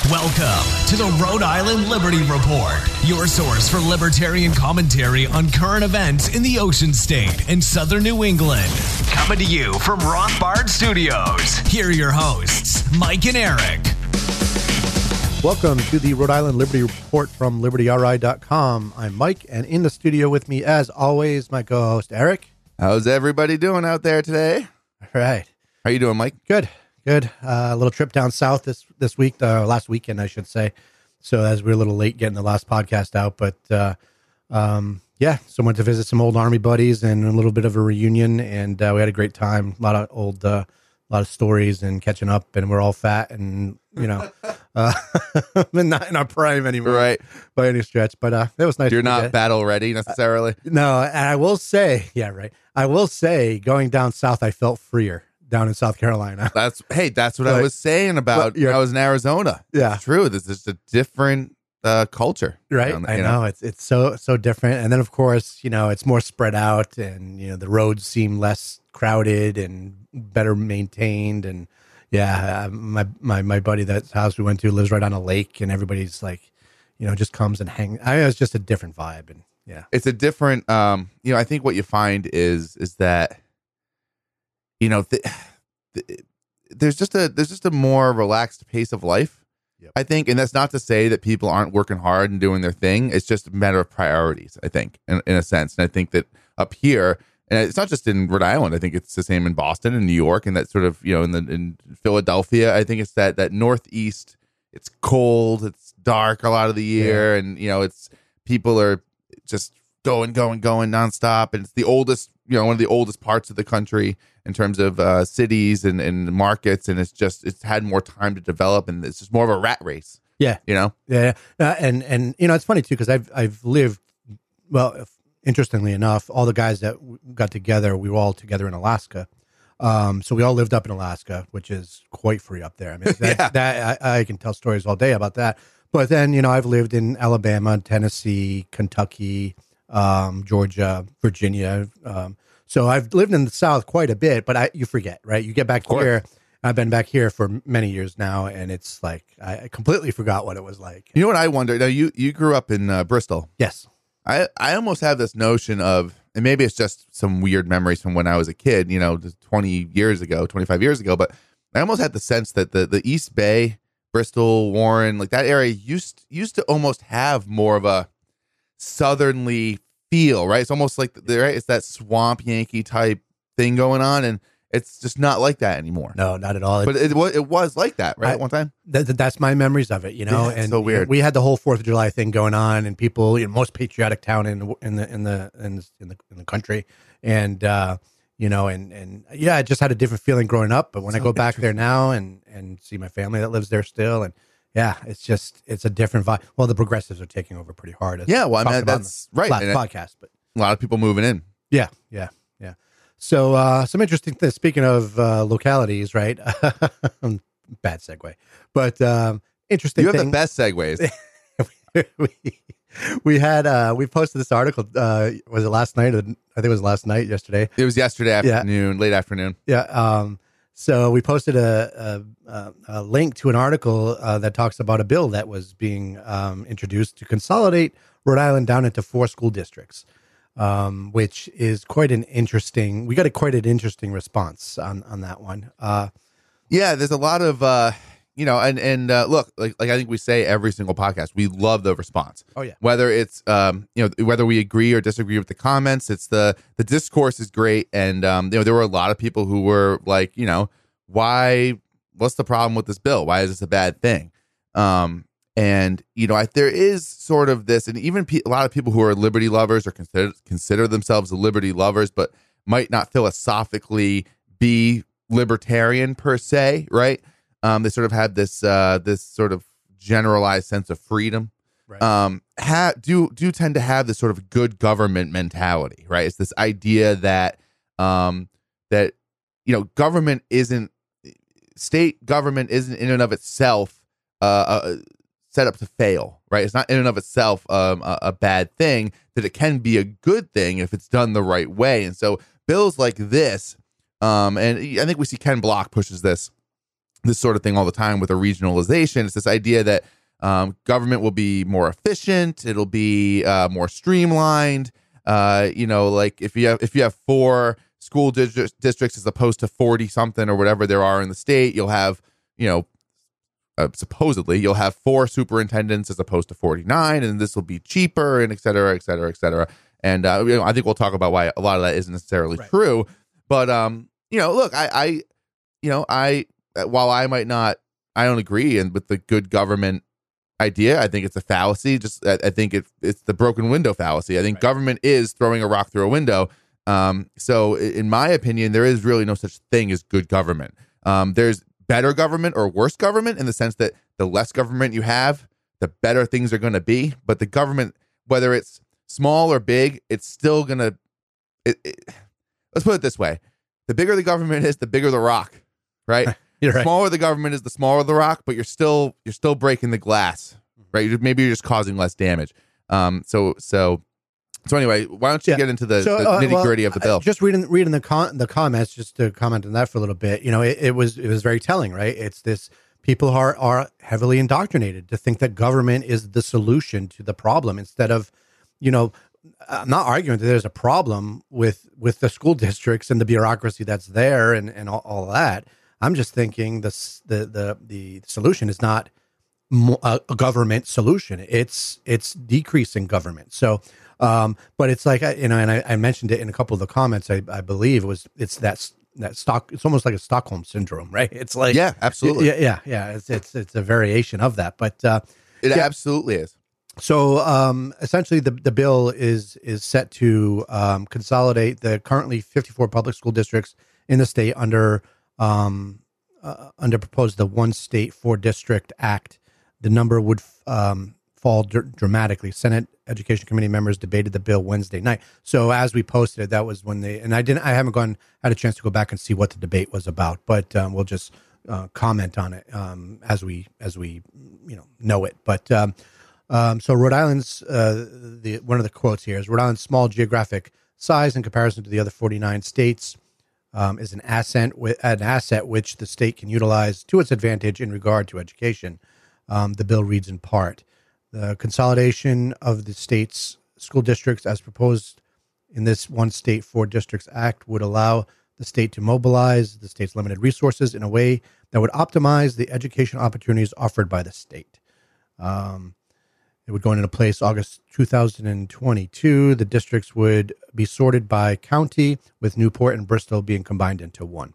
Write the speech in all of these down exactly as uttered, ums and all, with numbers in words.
Welcome to the Rhode Island Liberty Report, your source for libertarian commentary on current events in the Ocean State and Southern New England. Coming to you from Rothbard Studios, here are your hosts, Mike and Eric. Welcome to the Rhode Island Liberty Report from Liberty R I dot com. I'm Mike, and in the studio with me, as always, my co-host, Eric. How's everybody doing out there today? All right. How you doing, Mike? Good. Good. Uh, a little trip down south this this week, uh, last weekend, I should say. So as we we're a little late getting the last podcast out, but uh, um, yeah, so went to visit some old Army buddies and a little bit of a reunion, and uh, we had a great time. A lot of old, uh, a lot of stories and catching up, and we're all fat and you know, uh, not in our prime anymore, Right? By any stretch. But uh, it was nice. You're to not get. battle ready necessarily. Uh, no, and I will say, yeah, right. I will say, going down south, I felt freer. Down in South Carolina. That's hey, that's what But- I was saying about. but when I was in Arizona. Yeah. It's true. This is a different uh, culture, Right. down there, I you know. It's it's so so different. And then of course, you know, it's more spread out and you know, the roads seem less crowded and better maintained. And yeah, uh, my my my buddy that's house we went to lives right on a lake and everybody's like, you know, just comes and hangs. I mean, it's just a different vibe. And yeah. It's a different. Um, you know, I think what you find is is that, you know, th- th- there's just a there's just a more relaxed pace of life. Yep. I think, and that's not to say that people aren't working hard and doing their thing. It's just a matter of priorities, I think, in, in a sense. And I think that up here, and it's not just in Rhode Island. I think it's the same in Boston and New York, and that sort of, you know, in the in Philadelphia. I think it's that that Northeast. It's cold. It's dark a lot of the year, Yeah. and you know, it's people are just going, going, going nonstop. And it's the oldest, you know, one of the oldest parts of the country in terms of uh, cities and, and markets. And it's just, it's had more time to develop, and it's just more of a rat race, Yeah. you know? Yeah. Uh, and and you know, it's funny too, because I've I've lived well, if, interestingly enough, all the guys that w- got together, we were all together in Alaska. Um, so we all lived up in Alaska, which is quite free up there. I mean, that, Yeah. that I, I can tell stories all day about that. But then, you know, I've lived in Alabama, Tennessee, Kentucky, um, Georgia, Virginia. Um, so I've lived in the South quite a bit, but I, you forget, right? You get back course. here. I've been back here for many years now, and it's like I completely forgot what it was like. You know what I wonder? Now, you, you grew up in uh, Bristol. Yes. I, I almost have this notion of, and maybe it's just some weird memories from when I was a kid, you know, just twenty years ago, twenty-five years ago, but I almost had the sense that the, the East Bay, Bristol, Warren, like that area used used to almost have more of a southerly feel, right? It's almost like the, right? It's that swamp Yankee type thing going on, and it's just not like that anymore. No, not at all. But it was it was like that, right? I- at one time. That, that- that's my memories of it, you know. Yeah, it's and so you know, weird. we had the whole Fourth of July thing going on, and people, you know, most patriotic town in the in the in the in the in the, in the country, and uh, you know, and and yeah, I just had a different feeling growing up. But when So I go back there now and and see my family that lives there still, and yeah, it's just it's a different vibe. Well, the progressives are taking over pretty hard. as Yeah, well, I talked mean, about in that's the right. last And it- podcast, but a lot of people moving in. yeah, yeah, yeah. So uh, some interesting things. Speaking of uh, localities, right? Bad segue, but um, interesting. You have thing. the best segues. we, we had uh we posted this article uh was it last night or, I think it was last night yesterday It was yesterday Yeah. afternoon, late afternoon. yeah um so we posted a a, a, a link to an article uh, that talks about a bill that was being um introduced to consolidate Rhode Island down into four school districts, um which is quite an interesting we got a quite an interesting response on on that one. uh Yeah, there's a lot of uh you know, and and uh, look, like like I think we say every single podcast, we love the response. Oh yeah. Whether it's um you know, whether we agree or disagree with the comments, it's the the discourse is great, and um you know, there were a lot of people who were like, you know, why? What's the problem with this bill? Why is this a bad thing? Um and you know, I, there is sort of this, and even pe- a lot of people who are liberty lovers or consider consider themselves liberty lovers, but might not philosophically be libertarian per se, right? Um, they sort of have this uh, this sort of generalized sense of freedom. Right. Um, ha- do do tend to have this sort of good government mentality, right? It's this idea that um, that you know, government isn't state government isn't in and of itself uh, uh, set up to fail, right? It's not in and of itself um, a, a bad thing. That it can be a good thing if it's done the right way. And so bills like this, um, and I think we see Ken Block pushes this this sort of thing all the time with a regionalization. It's this idea that um, government will be more efficient. It'll be uh, more streamlined. Uh, you know, like if you have if you have four school districts districts as opposed to forty something or whatever there are in the state, you'll have, you know, uh, supposedly you'll have four superintendents as opposed to forty-nine, and this will be cheaper, and et cetera, et cetera, et cetera. And uh, you know, I think we'll talk about why a lot of that isn't necessarily right. true. But um, you know, look, I, I, you know, I while I might not, I don't agree and with the good government idea. I think it's a fallacy. Just I, I think it, it's the broken window fallacy. I think right. government is throwing a rock through a window. Um, so in my opinion, there is really no such thing as good government. Um, there's better government or worse government in the sense that the less government you have, the better things are going to be. But the government, whether it's small or big, it's still going to, it, it, let's put it this way. The bigger the government is, the bigger the rock, right? You're right. The smaller the government is, the smaller the rock, but you're still, you're still breaking the glass, right? Maybe you're just causing less damage. Um, so, so, So anyway, why don't you yeah. get into the, so, the uh, nitty gritty well, of the bill? Just reading reading the con- the comments, just to comment on that for a little bit. You know, it, it was it was very telling, right? It's this people are are heavily indoctrinated to think that government is the solution to the problem instead of, you know, I'm not arguing that there's a problem with with the school districts and the bureaucracy that's there and and all, all that. I'm just thinking this the the the solution is not a, a government solution. It's it's decreasing government. So. Um, but it's like, you know, and I, I mentioned it in a couple of the comments, I, I believe it was, it's that, that stock, it's almost like a Stockholm syndrome, right? It's like, yeah, absolutely. Yeah. Yeah. Yeah. It's, it's, it's a variation of that, but, uh, it yeah. absolutely is. So, um, essentially the, the bill is, is set to, um, consolidate the currently fifty-four public school districts in the state under, um, uh, under proposed the One State Four District Act. The number would, um, fall dr- dramatically. Senate Education Committee members debated the bill Wednesday night. So as we posted it, that was when they, and I didn't, I haven't gone, had a chance to go back and see what the debate was about, but um, we'll just uh, comment on it um, as we, as we, you know, know it. But um, um, so Rhode Island's, uh, the one of the quotes here is Rhode Island's small geographic size in comparison to the other forty-nine states um, is an asset, an asset which the state can utilize to its advantage in regard to education. Um, the bill reads in part. The consolidation of the state's school districts as proposed in this One State Four Districts Act would allow the state to mobilize the state's limited resources in a way that would optimize the education opportunities offered by the state. Um, it would go into place August two thousand twenty-two. The districts would be sorted by county, with Newport and Bristol being combined into one.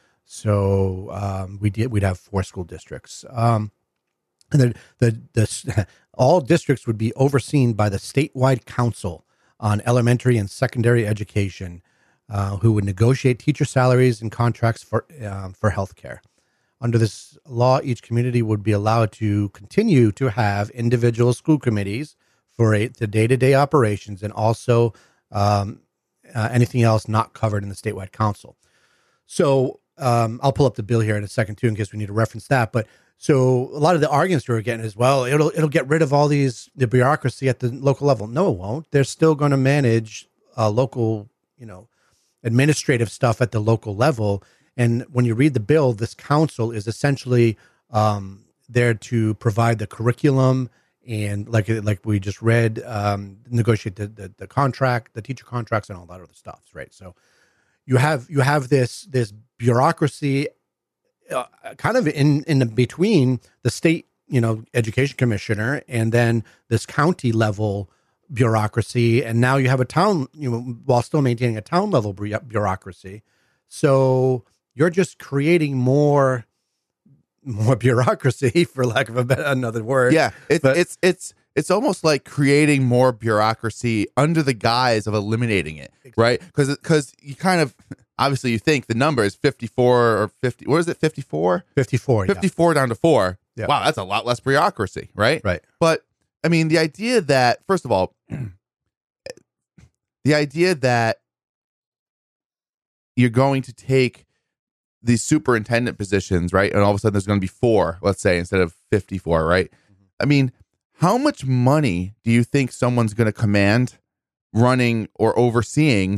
So um, we did, we'd have four school districts. Um, And the, the the all districts would be overseen by the statewide council on elementary and secondary education, uh, who would negotiate teacher salaries and contracts for uh, for healthcare. Under this law, each community would be allowed to continue to have individual school committees for a, the day-to-day operations and also um, uh, anything else not covered in the statewide council. So um, I'll pull up the bill here in a second too, in case we need to reference that, but. So a lot of the arguments we were getting is, well, it'll it'll get rid of all these the bureaucracy at the local level. No, it won't. They're still going to manage uh, local, you know, administrative stuff at the local level. And when you read the bill, this council is essentially um, there to provide the curriculum and, like like we just read, um, negotiate the, the the contract, the teacher contracts, and all that other stuff, right? So you have you have this this bureaucracy. Uh, kind of in, in the between the state, you know, education commissioner and then this county level bureaucracy. And now you have a town, you know, while still maintaining a town level bureaucracy. So you're just creating more, more bureaucracy, for lack of a better, another word. Yeah. It's, but, it's, it's, it's almost like creating more bureaucracy under the guise of eliminating it. Exactly. Right. Cause, cause you kind of, obviously, you think the number is fifty-four or fifty. What is it? fifty-four? fifty-four. fifty-four yeah. down to four. Yeah. Wow, that's a lot less bureaucracy, right? Right. But I mean, the idea that, first of all, the idea that you're going to take these superintendent positions, right? And all of a sudden there's going to be four, let's say, instead of fifty-four, right? Mm-hmm. I mean, how much money do you think someone's going to command running or overseeing,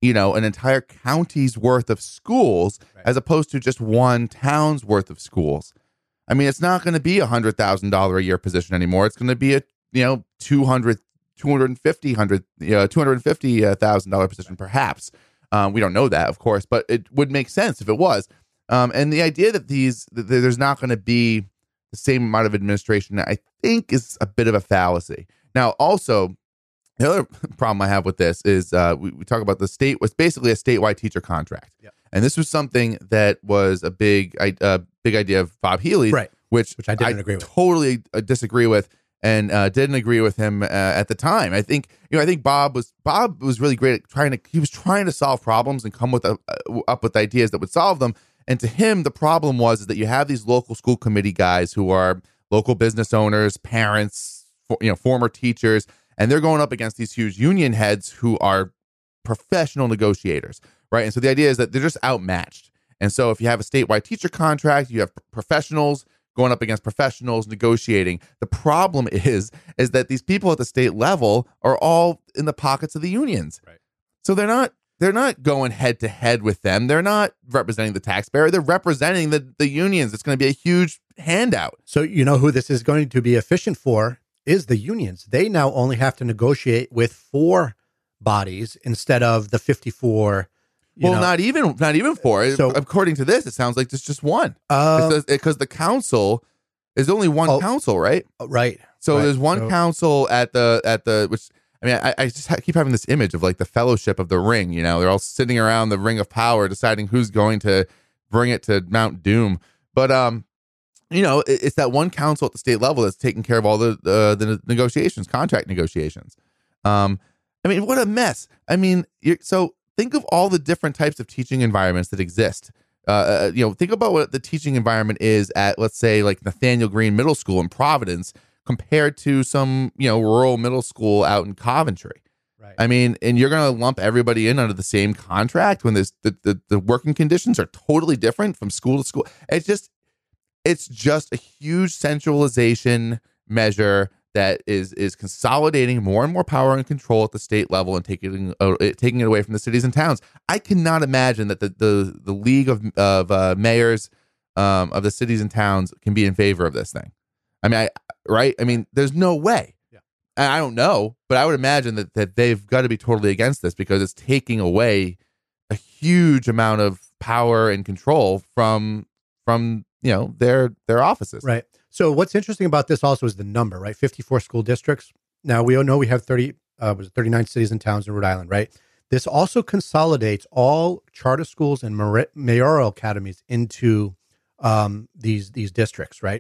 you know, an entire county's worth of schools Right. as opposed to just one town's worth of schools. I mean, it's not going to be a hundred thousand dollar a year position anymore. It's going to be a, you know, two hundred, two hundred fifty, hundred, you know, two hundred fifty thousand dollar position, perhaps. Um, we don't know that, of course, but it would make sense if it was. Um, and the idea that these, that there's not going to be the same amount of administration, I think is a bit of a fallacy. Now, also, the other problem I have with this is uh, we, we talk about the state was basically a statewide teacher contract. Yep. And this was something that was a big, uh, big idea of Bob Healy, Right. which, Which I didn't agree with. Totally uh, disagree with, and uh, didn't agree with him uh, at the time. I think you know, I think Bob was Bob was really great at trying to. He was trying to solve problems and come with a, uh, up with ideas that would solve them. And to him, the problem was is that you have these local school committee guys who are local business owners, parents, for, you know, former teachers, and they're going up against these huge union heads who are professional negotiators, right? And so the idea is that they're just outmatched. And so if you have a statewide teacher contract, you have professionals going up against professionals negotiating. The problem is, is that these people at the state level are all in the pockets of the unions. Right. So they're not they're not going head to head with them. They're not representing the taxpayer. They're representing the, the unions. It's going to be a huge handout. So you know who this is going to be efficient for is the unions. They now only have to negotiate with four bodies instead of the fifty-four. You Well, know. not even not even four. So- According to this, it sounds like there's just one. Uh, Because the council is only one Oh. council, right? right. So Right. there's one So- council at the at the which I mean I, I just ha- keep having this image of like the Fellowship of the Ring. You know, they're all sitting around the Ring of Power, deciding who's going to bring it to Mount Doom. But um, you know, it, it's that one council at the state level that's taking care of all the uh, the negotiations, contract negotiations. Um, I mean, what a mess. I mean, you're, so think of all the different types of teaching environments that exist. Uh, uh, you know, think about what the teaching environment is at, let's say, like Nathaniel Green Middle School in Providence, compared to some, you know, rural middle school out in Coventry. Right. I mean, and you're going to lump everybody in under the same contract when there's the, the the working conditions are totally different from school to school. It's just, it's just a huge centralization measure that is is consolidating more and more power and control at the state level and taking uh, taking it away from the cities and towns. I cannot imagine that the the, the league of of uh, mayors um, of the cities and towns can be in favor of this thing. I mean, I right? I mean, there's no way. Yeah. And I don't know, but I would imagine that that they've got to be totally against this because it's taking away a huge amount of power and control from from you know their their offices. Right. So what's interesting about this also is the number, right? fifty-four school districts. Now we all know we have thirty, uh, was it thirty-nine cities and towns in Rhode Island, right? This also consolidates all charter schools and mar- mayoral academies into um, these these districts, right?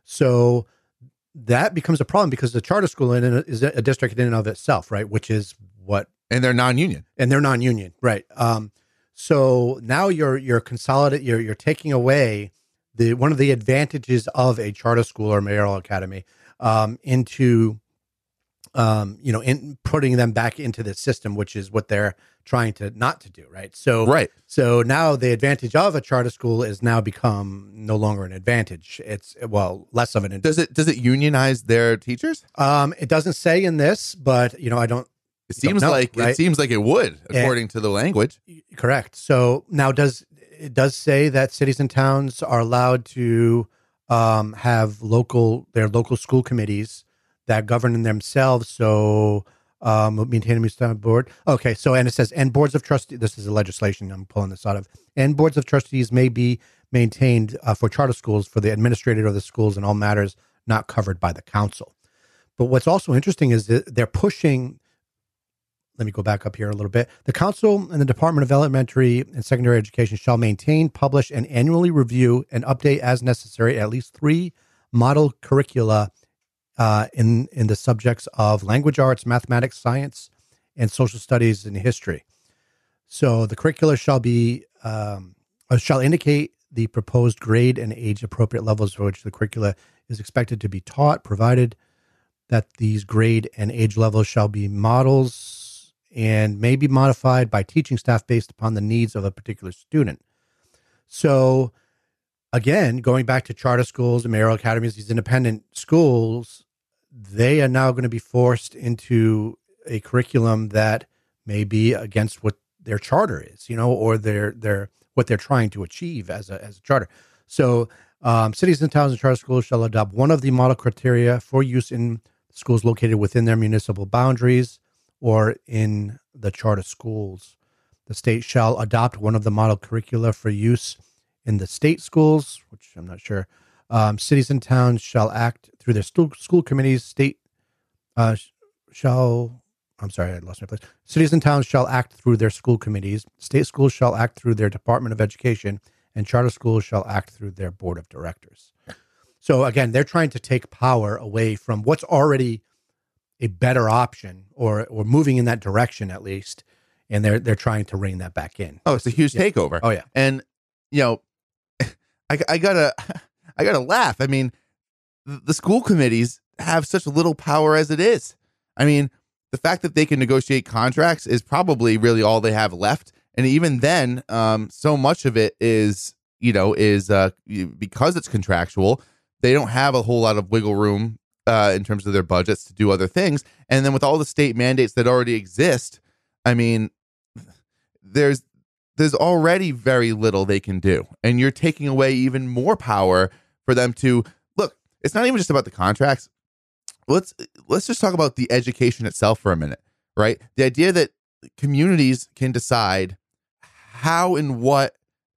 So that becomes a problem because the charter school in a, is a district in and of itself, right? Which is what, And they're non-union. and they're non-union, right? Um, so now you're you're consolidating, you're you're taking away the one of the advantages of a charter school or mayoral academy um, into, um, you know, in putting them back into the system, which is what they're trying to not to do, right? So, Right. So now the advantage of a charter school is now become no longer an advantage. It's well less of an advantage. Does it does it unionize their teachers? Um, it doesn't say in this, but you know, I don't. It seems know, like right? it seems like it would, according to the language. Correct. So now, does it does say that cities and towns are allowed to um, have local their local school committees that govern themselves. So um, maintain a municipal board. Okay. So and it says and boards of trustees. This is a legislation I'm pulling this out of. And boards of trustees may be maintained uh, for charter schools for the administrator of the schools in all matters not covered by the council. But what's also interesting is that they're pushing. Let me go back up here a little bit. The council and the Department of Elementary and Secondary Education shall maintain, publish, and annually review and update as necessary at least three model curricula uh, in, in the subjects of language arts, mathematics, science, and social studies and history. So the curricula shall be um, uh, shall indicate the proposed grade and age appropriate levels for which the curricula is expected to be taught, provided that these grade and age levels shall be models and may be modified by teaching staff based upon the needs of a particular student. So again, going back to charter schools and mayoral academies, these independent schools, they are now going to be forced into a curriculum that may be against what their charter is, you know, or their their what they're trying to achieve as a as a charter. So um, cities and towns and charter schools shall adopt one of the model criteria for use in schools located within their municipal boundaries or in the charter schools. The state shall adopt one of the model curricula for use in the state schools, which I'm not sure. Um, cities and towns shall act through their school, school committees. State uh, shall, I'm sorry, I lost my place. Cities and towns shall act through their school committees. State schools shall act through their Department of Education, and charter schools shall act through their board of directors. So again, they're trying to take power away from what's already a better option, or or moving in that direction at least, and they're they're trying to rein that back in. Oh, it's a huge yeah. takeover. Oh yeah, and you know, I I gotta I gotta laugh. I mean, the school committees have such little power as it is. I mean, the fact that they can negotiate contracts is probably really all they have left, and even then, um, so much of it is you know is uh because it's contractual. They don't have a whole lot of wiggle room uh, in terms of their budgets to do other things. And then with all the state mandates that already exist, I mean, there's there's already very little they can do. And you're taking away even more power for them to look. It's not even just about the contracts. Let's let's just talk about the education itself for a minute, right? The idea that communities can decide how and what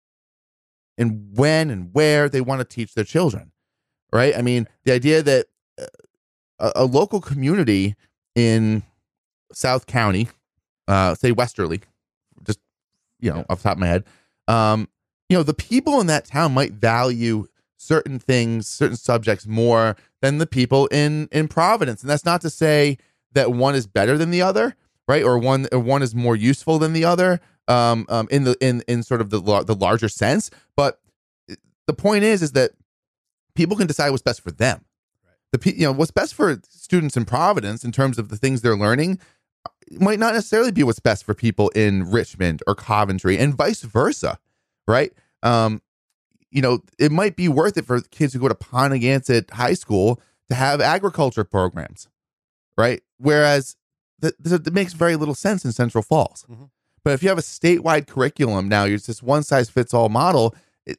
and when and where they want to teach their children. Right. I mean, the idea that a, a local community in South County, uh, say Westerly, just, you know, off the top of my head, um, you know, the people in that town might value certain things, certain subjects more than the people in, in Providence. And that's not to say that one is better than the other, right? Or one, or one is more useful than the other, um, um, in the, in, in sort of the, the larger sense. But the point is, is that people can decide what's best for them. Right. The you know what's best for students in Providence in terms of the things they're learning might not necessarily be what's best for people in Richmond or Coventry, and vice versa, right? Um, you know, it might be worth it for kids who go to Pontiac High School to have agriculture programs, right? Whereas that, that makes very little sense in Central Falls. Mm-hmm. But if you have a statewide curriculum now, you're just one size fits all model.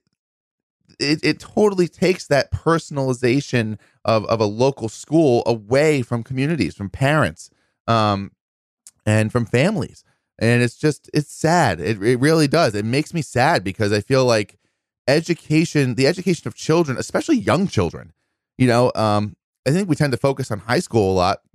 It, it totally takes that personalization of, of a local school away from communities, from parents, um, and from families. And it's just, it's sad. It, it really does. It makes me sad because I feel like education, the education of children, especially young children, you know, um, I think we tend to focus on high school a lot.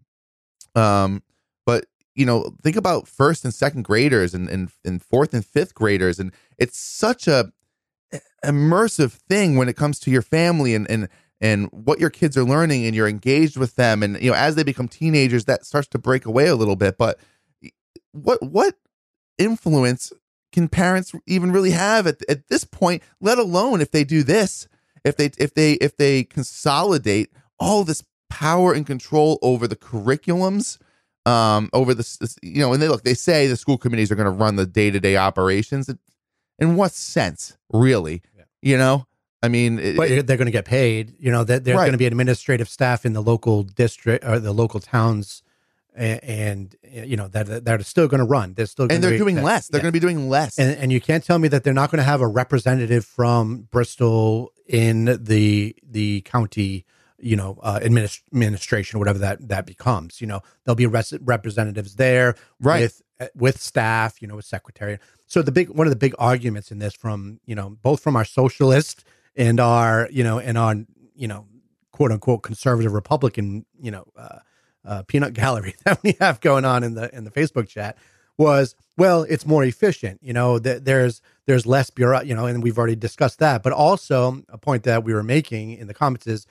Um, but, you know, think about first and second graders and, and, and fourth and fifth graders. And it's such a immersive thing when it comes to your family and and and what your kids are learning, and you're engaged with them, and you know as they become teenagers that starts to break away a little bit. But what what influence can parents even really have at, at this point, let alone if they do this, if they if they if they consolidate all this power and control over the curriculums, um over this, this you know and they look they say the school committees are going to run the day-to-day operations. In what sense, really? Yeah. You know, I mean, it, but they're going to get paid. You know, that there's right. going to be administrative staff in the local district or the local towns, and, and you know that that are still going to run. They're still and they're be, doing that, less. They're yeah. going to be doing less. And, and you can't tell me that they're not going to have a representative from Bristol in the the county, you know, uh, administ- administration, whatever that that becomes. You know, there'll be res- representatives there, right. with with staff, you know, with secretary. So the big one of the big arguments in this, from you know both from our socialist and our you know and our you know quote unquote conservative Republican you know uh, uh, peanut gallery that we have going on in the in the Facebook chat was, well, it's more efficient. You know, th- there's there's less bureau. You know, and we've already discussed that. But also a point that we were making in the comments is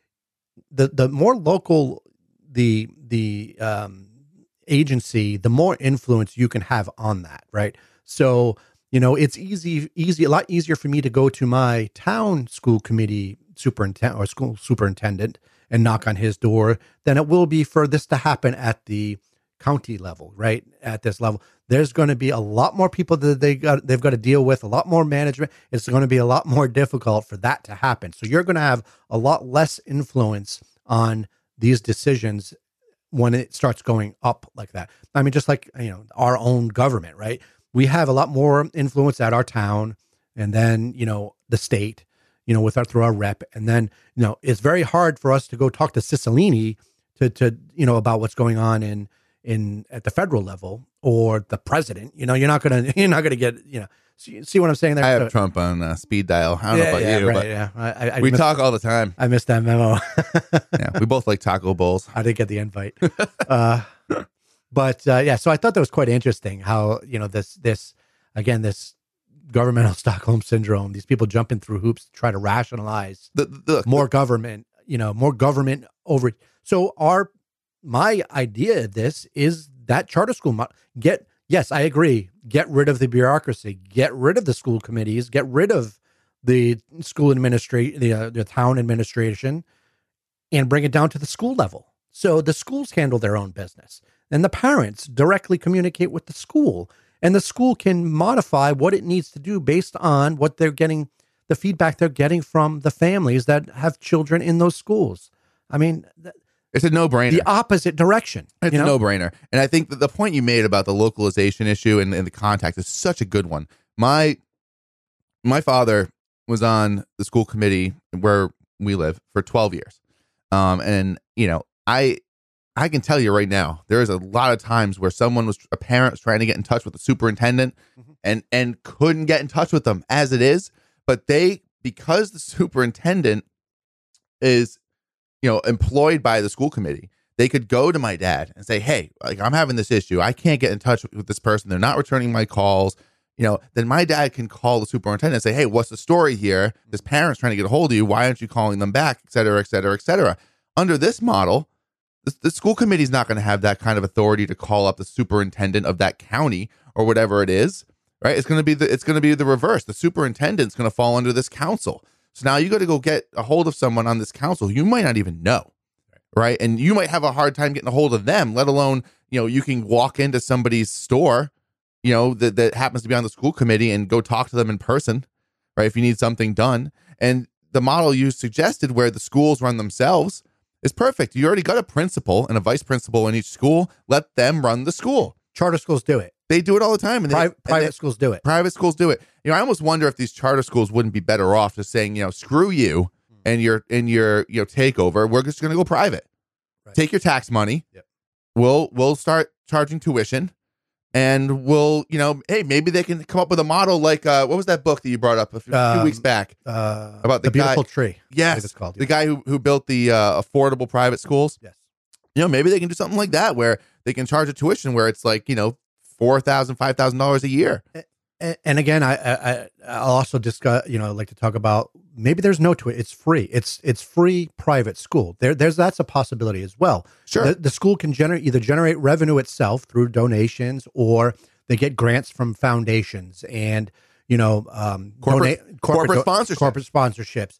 the the more local the the um, agency, the more influence you can have on that, right? So, you know, it's easy, easy, a lot easier for me to go to my town school committee superintendent or school superintendent and knock on his door than it will be for this to happen at the county level, right? At this level, there's going to be a lot more people that they got, they've got to deal with, a lot more management. It's going to be a lot more difficult for that to happen. So you're going to have a lot less influence on these decisions when it starts going up like that. I mean, just like, you know, our own government, right? we have a lot more influence at our town, and then you know the state, you know, with our through our rep, and then you know it's very hard for us to go talk to Cicilline to to you know about what's going on in in at the federal level or the president. You know, you're not gonna you're not gonna get you know. See, see what I'm saying there? I have So- Trump on uh, speed dial. I don't know yeah, about yeah, you, right, but yeah. I, I, we missed, talk all the time. I missed that memo. Yeah, we both like taco bowls. I didn't get the invite. uh, but uh, yeah, so I thought that was quite interesting how, you know, this, this, again, this governmental Stockholm syndrome, these people jumping through hoops to try to rationalize The, the, more government, you know, more government over. So our, my idea of this is that charter school mo- get, yes, I agree. Get rid of the bureaucracy, get rid of the school committees, get rid of the school administration, the, uh, the town administration, and bring it down to the school level. So the schools handle their own business, and the parents directly communicate with the school, and the school can modify what it needs to do based on what they're getting, the feedback they're getting from the families that have children in those schools. I mean, th- it's a no-brainer. the opposite direction. It's you a know? no-brainer. And I think that the point you made about the localization issue and, and the contact is such a good one. My my father was on the school committee where we live for twelve years. Um, and, you know, I I can tell you right now, there is a lot of times where someone was, a parent was trying to get in touch with the superintendent Mm-hmm. and, and couldn't get in touch with them as it is. But they, because the superintendent is, you know, employed by the school committee, they could go to my dad and say, hey, like, I'm having this issue. I can't get in touch with this person. They're not returning my calls. You know, then my dad can call the superintendent and say, hey, what's the story here? This parent's trying to get a hold of you. Why aren't you calling them back? Et cetera, et cetera, et cetera. Under this model, the, the school committee is not going to have that kind of authority to call up the superintendent of that county or whatever it is, right? It's going to be the, it's going to be the reverse. The superintendent's going to fall under this council. So now you got to go get a hold of someone on this council you might not even know, right? And you might have a hard time getting a hold of them, let alone, you know, you can walk into somebody's store, you know, that, that happens to be on the school committee and go talk to them in person, right? If you need something done. And the model you suggested where the schools run themselves is perfect. You already got a principal and a vice principal in each school. Let them run the school. Charter schools do it. They do it all the time. And they, Pri- and private they- schools do it. Private schools do it. You know, I almost wonder if these charter schools wouldn't be better off just saying, you know, screw you and your and your you know takeover. We're just going to go private. Right. Take your tax money. Yep. We'll we'll start charging tuition, and we'll you know, hey, maybe they can come up with a model like uh, what was that book that you brought up a few, Um, few weeks back Uh, about the, the beautiful guy? tree. I Yes, believe it's called. the guy who who built the uh, affordable private schools. Yes. You know, maybe they can do something like that where they can charge a tuition where it's like, you know, four thousand, five thousand dollars a year. And, and again, I, I I'll also discuss. You know, like to talk about maybe there's no to it. It's free. It's it's free private school. There there's that's a possibility as well. Sure. The, the school can generate either generate revenue itself through donations, or they get grants from foundations and you know um, Corporate- donate, corporate do- sponsorships. corporate sponsorships,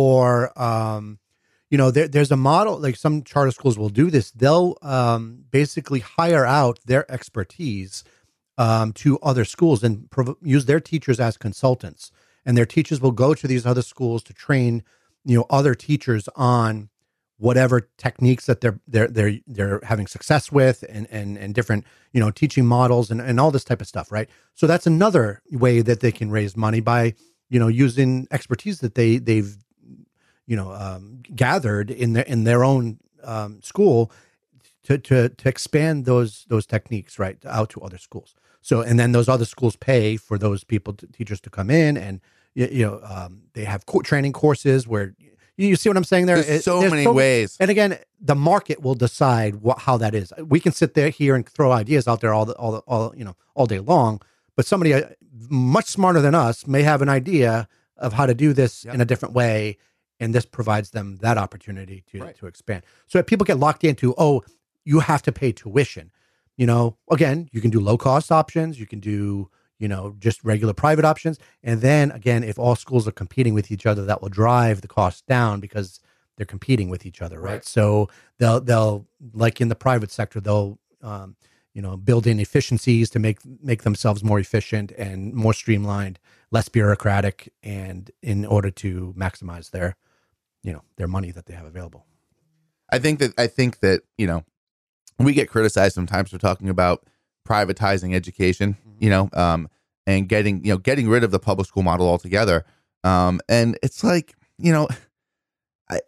or um, you know there, there's a model like some charter schools will do this. They'll um, basically hire out their expertise um, to other schools and prov- use their teachers as consultants, and their teachers will go to these other schools to train, you know, other teachers on whatever techniques that they're they're they're they're having success with, and and and different you know teaching models and and all this type of stuff, right? So that's another way that they can raise money by you know using expertise that they they've you know um, gathered in their in their own um, school to to to expand those those techniques right out to other schools. So and then those other schools pay for those people to, teachers to come in, and you, you know um, they have co- training courses where you, you see what I'm saying there. There's It- so many ways. And again, the market will decide what how that is. We can sit there here and throw ideas out there all the all the, all you know all day long, but somebody uh, much smarter than us may have an idea of how to do this Yep. in a different way, and this provides them that opportunity to Right. to expand. So if people get locked into, oh, you have to pay tuition, you know, again, you can do low cost options, you can do, you know, just regular private options. And then again, if all schools are competing with each other, that will drive the cost down because they're competing with each other, right? Right. So they'll they'll like in the private sector, they'll um, you know, build in efficiencies to make make themselves more efficient and more streamlined, less bureaucratic, and in order to maximize their, you know, their money that they have available. I think that I think that you know we get criticized sometimes for talking about privatizing education, you know, um, and getting, you know, getting rid of the public school model altogether. Um, and it's like, you know, I,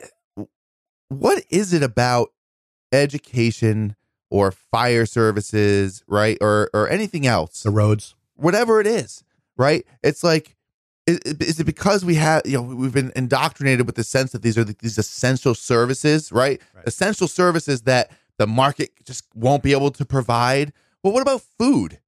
what is it about education or fire services, right? Or, or anything else, The roads. whatever it is, right? It's like, is, is it because we have, you know, we've been indoctrinated with the sense that these are the, these essential services, right? Right. Essential services that the market just won't be able to provide. Well, what about food?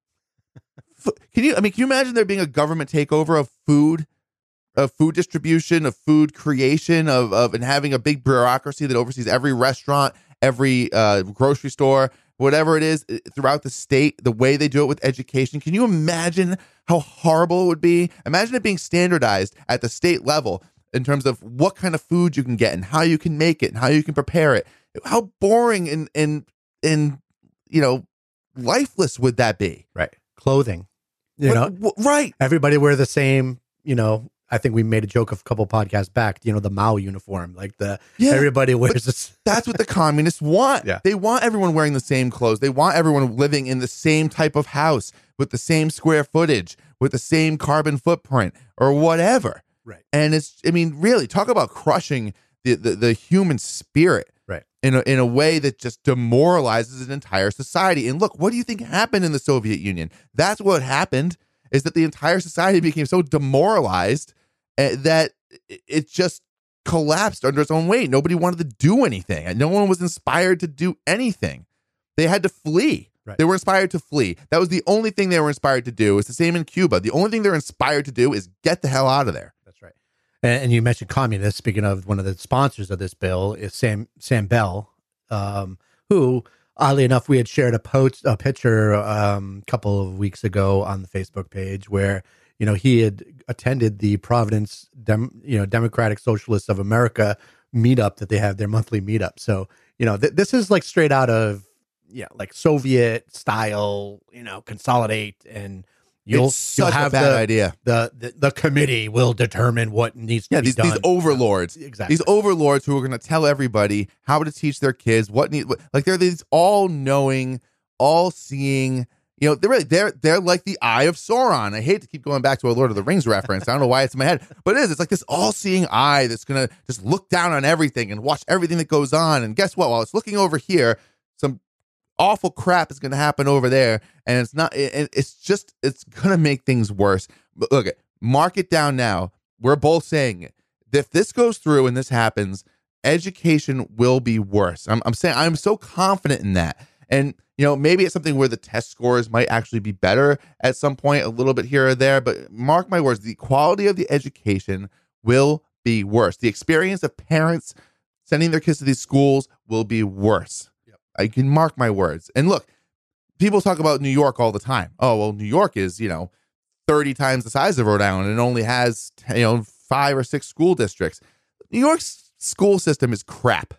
F- Can you, I mean, can you imagine there being a government takeover of food, of food distribution, of food creation, of, of, and having a big bureaucracy that oversees every restaurant, every uh, grocery store, whatever it is throughout the state, the way they do it with education? Can you imagine how horrible it would be? Imagine it being standardized at the state level in terms of what kind of food you can get and how you can make it and how you can prepare it. How boring and, and, and, you know, lifeless would that be? Right. Clothing. You know, What- what- right. everybody wear the same, you know, I think we made a joke a couple podcasts back, you know, the Mao uniform, like the, Yeah, everybody wears this. That's what the communists want. Yeah. They want everyone wearing the same clothes. They want everyone living in the same type of house with the same square footage, with the same carbon footprint or whatever. Right. And it's, I mean, really talk about crushing the, the, the human spirit. Right. In a, in a way that just demoralizes an entire society. And look, what do you think happened in the Soviet Union? That's what happened, is that the entire society became so demoralized uh, that it- it just collapsed under its own weight. Nobody wanted to do anything. And no one was inspired to do anything. They had to flee. Right. They were inspired to flee. That was the only thing they were inspired to do. It's the same in Cuba. The only thing they're inspired to do is get the hell out of there. That's right. And, and you mentioned communists. Speaking of, one of the sponsors of this bill is Sam Sam Bell, um, who, oddly enough, we had shared a post, a picture um, a couple of weeks ago on the Facebook page where, you know, he had attended the Providence, Dem, you know, Democratic Socialists of America meetup that they have, their monthly meetup. So, you know, th- this is like straight out of, yeah, like Soviet style, you know, consolidate, and you'll, It's such you'll have a bad the, idea. The, the the committee will determine what needs to Yeah, be these, done. these overlords. Exactly. These overlords who are going to tell everybody how to teach their kids what need. What, like they're these all-knowing, all-seeing. You know, they're really they're they're like the Eye of Sauron. I hate to keep going back to a Lord of the Rings reference. I don't know why it's in my head, but it is. It's like this all-seeing eye that's going to just look down on everything and watch everything that goes on. And guess what? While it's looking over here, some awful crap is going to happen over there, and it's not. It, it's just it's going to make things worse. But look, mark it down now. We're both saying it. If this goes through and this happens, education will be worse. I'm, I'm saying I'm so confident in that. And, you know, maybe it's something where the test scores might actually be better at some point, a little bit here or there. But mark my words, the quality of the education will be worse. The experience of parents sending their kids to these schools will be worse. Yep. I can mark my words. And look, people talk about New York all the time. Oh, well, New York is, you know, thirty times the size of Rhode Island and only has, you know, five or six school districts. New York's school system is crap.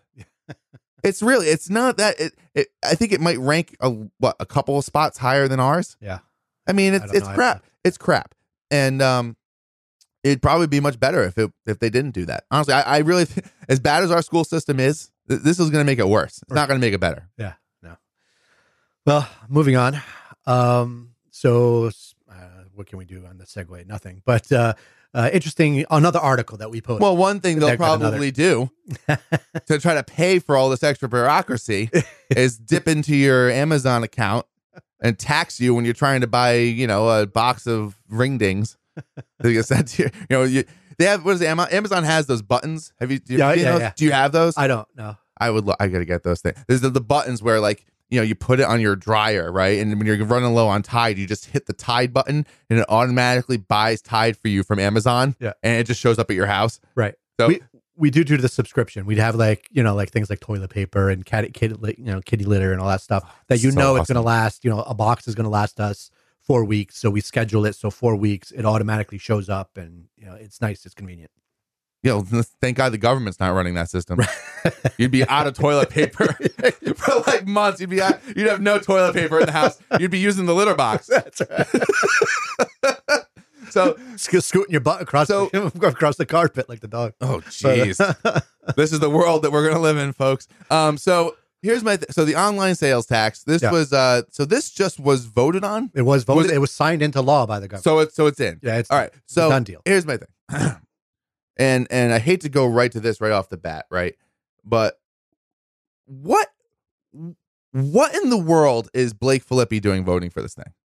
It's really, it's not that, it, it, I think it might rank a, what, a couple of spots higher than ours. Yeah. I mean, I it's don't it's know. crap. It's crap. And um, it'd probably be much better if it, if they didn't do that. Honestly, I, I really, th- as bad as our school system is, th- this is going to make it worse. It's not going to make it better. Yeah. No. Well, moving on. Um, so uh, what can we do on the segue? Nothing. But uh, uh, interesting, another article that we posted. Well, one thing they'll That got probably do to try to pay for all this extra bureaucracy is dip into your Amazon account and tax you when you're trying to buy, you know, a box of ring dings. They get sent to you. You know, you, they have, what is it? Ama- Amazon has those buttons. Have you? Do you, Yeah, do you yeah, know- yeah. do you have those? I don't know. I would. Lo- I gotta get those things. There's the, the buttons where, like, you know, you put it on your dryer, right? And when you're running low on Tide, you just hit the Tide button, and it automatically buys Tide for you from Amazon. Yeah. And it just shows up at your house. Right. So we we do do the subscription. We'd have like, you know, like things like toilet paper and cat, kid, you know, kitty litter and all that stuff that you So know it's awesome. going to last. You know, a box is going to last us four weeks, so we schedule it so four weeks it automatically shows up, and you know, it's nice, it's convenient. you know, thank God the government's not running that system. You'd be out of toilet paper for like months. You'd be out, you'd have no toilet paper in the house. You'd be using the litter box. That's right. So, Sco- scooting your butt across So- the, across the carpet like the dog. oh jeez, this is the world that we're gonna live in, folks. Um, so here's my th- so the online sales tax. This Yeah. was uh so this just was voted on. It was voted. Was it- it, was signed into law by the government. So it's so it's in. yeah, it's All right. it's So a done deal. here's my thing. and and I hate to go right to this right off the bat, right? But what what in the world is Blake Filippi doing voting for this thing?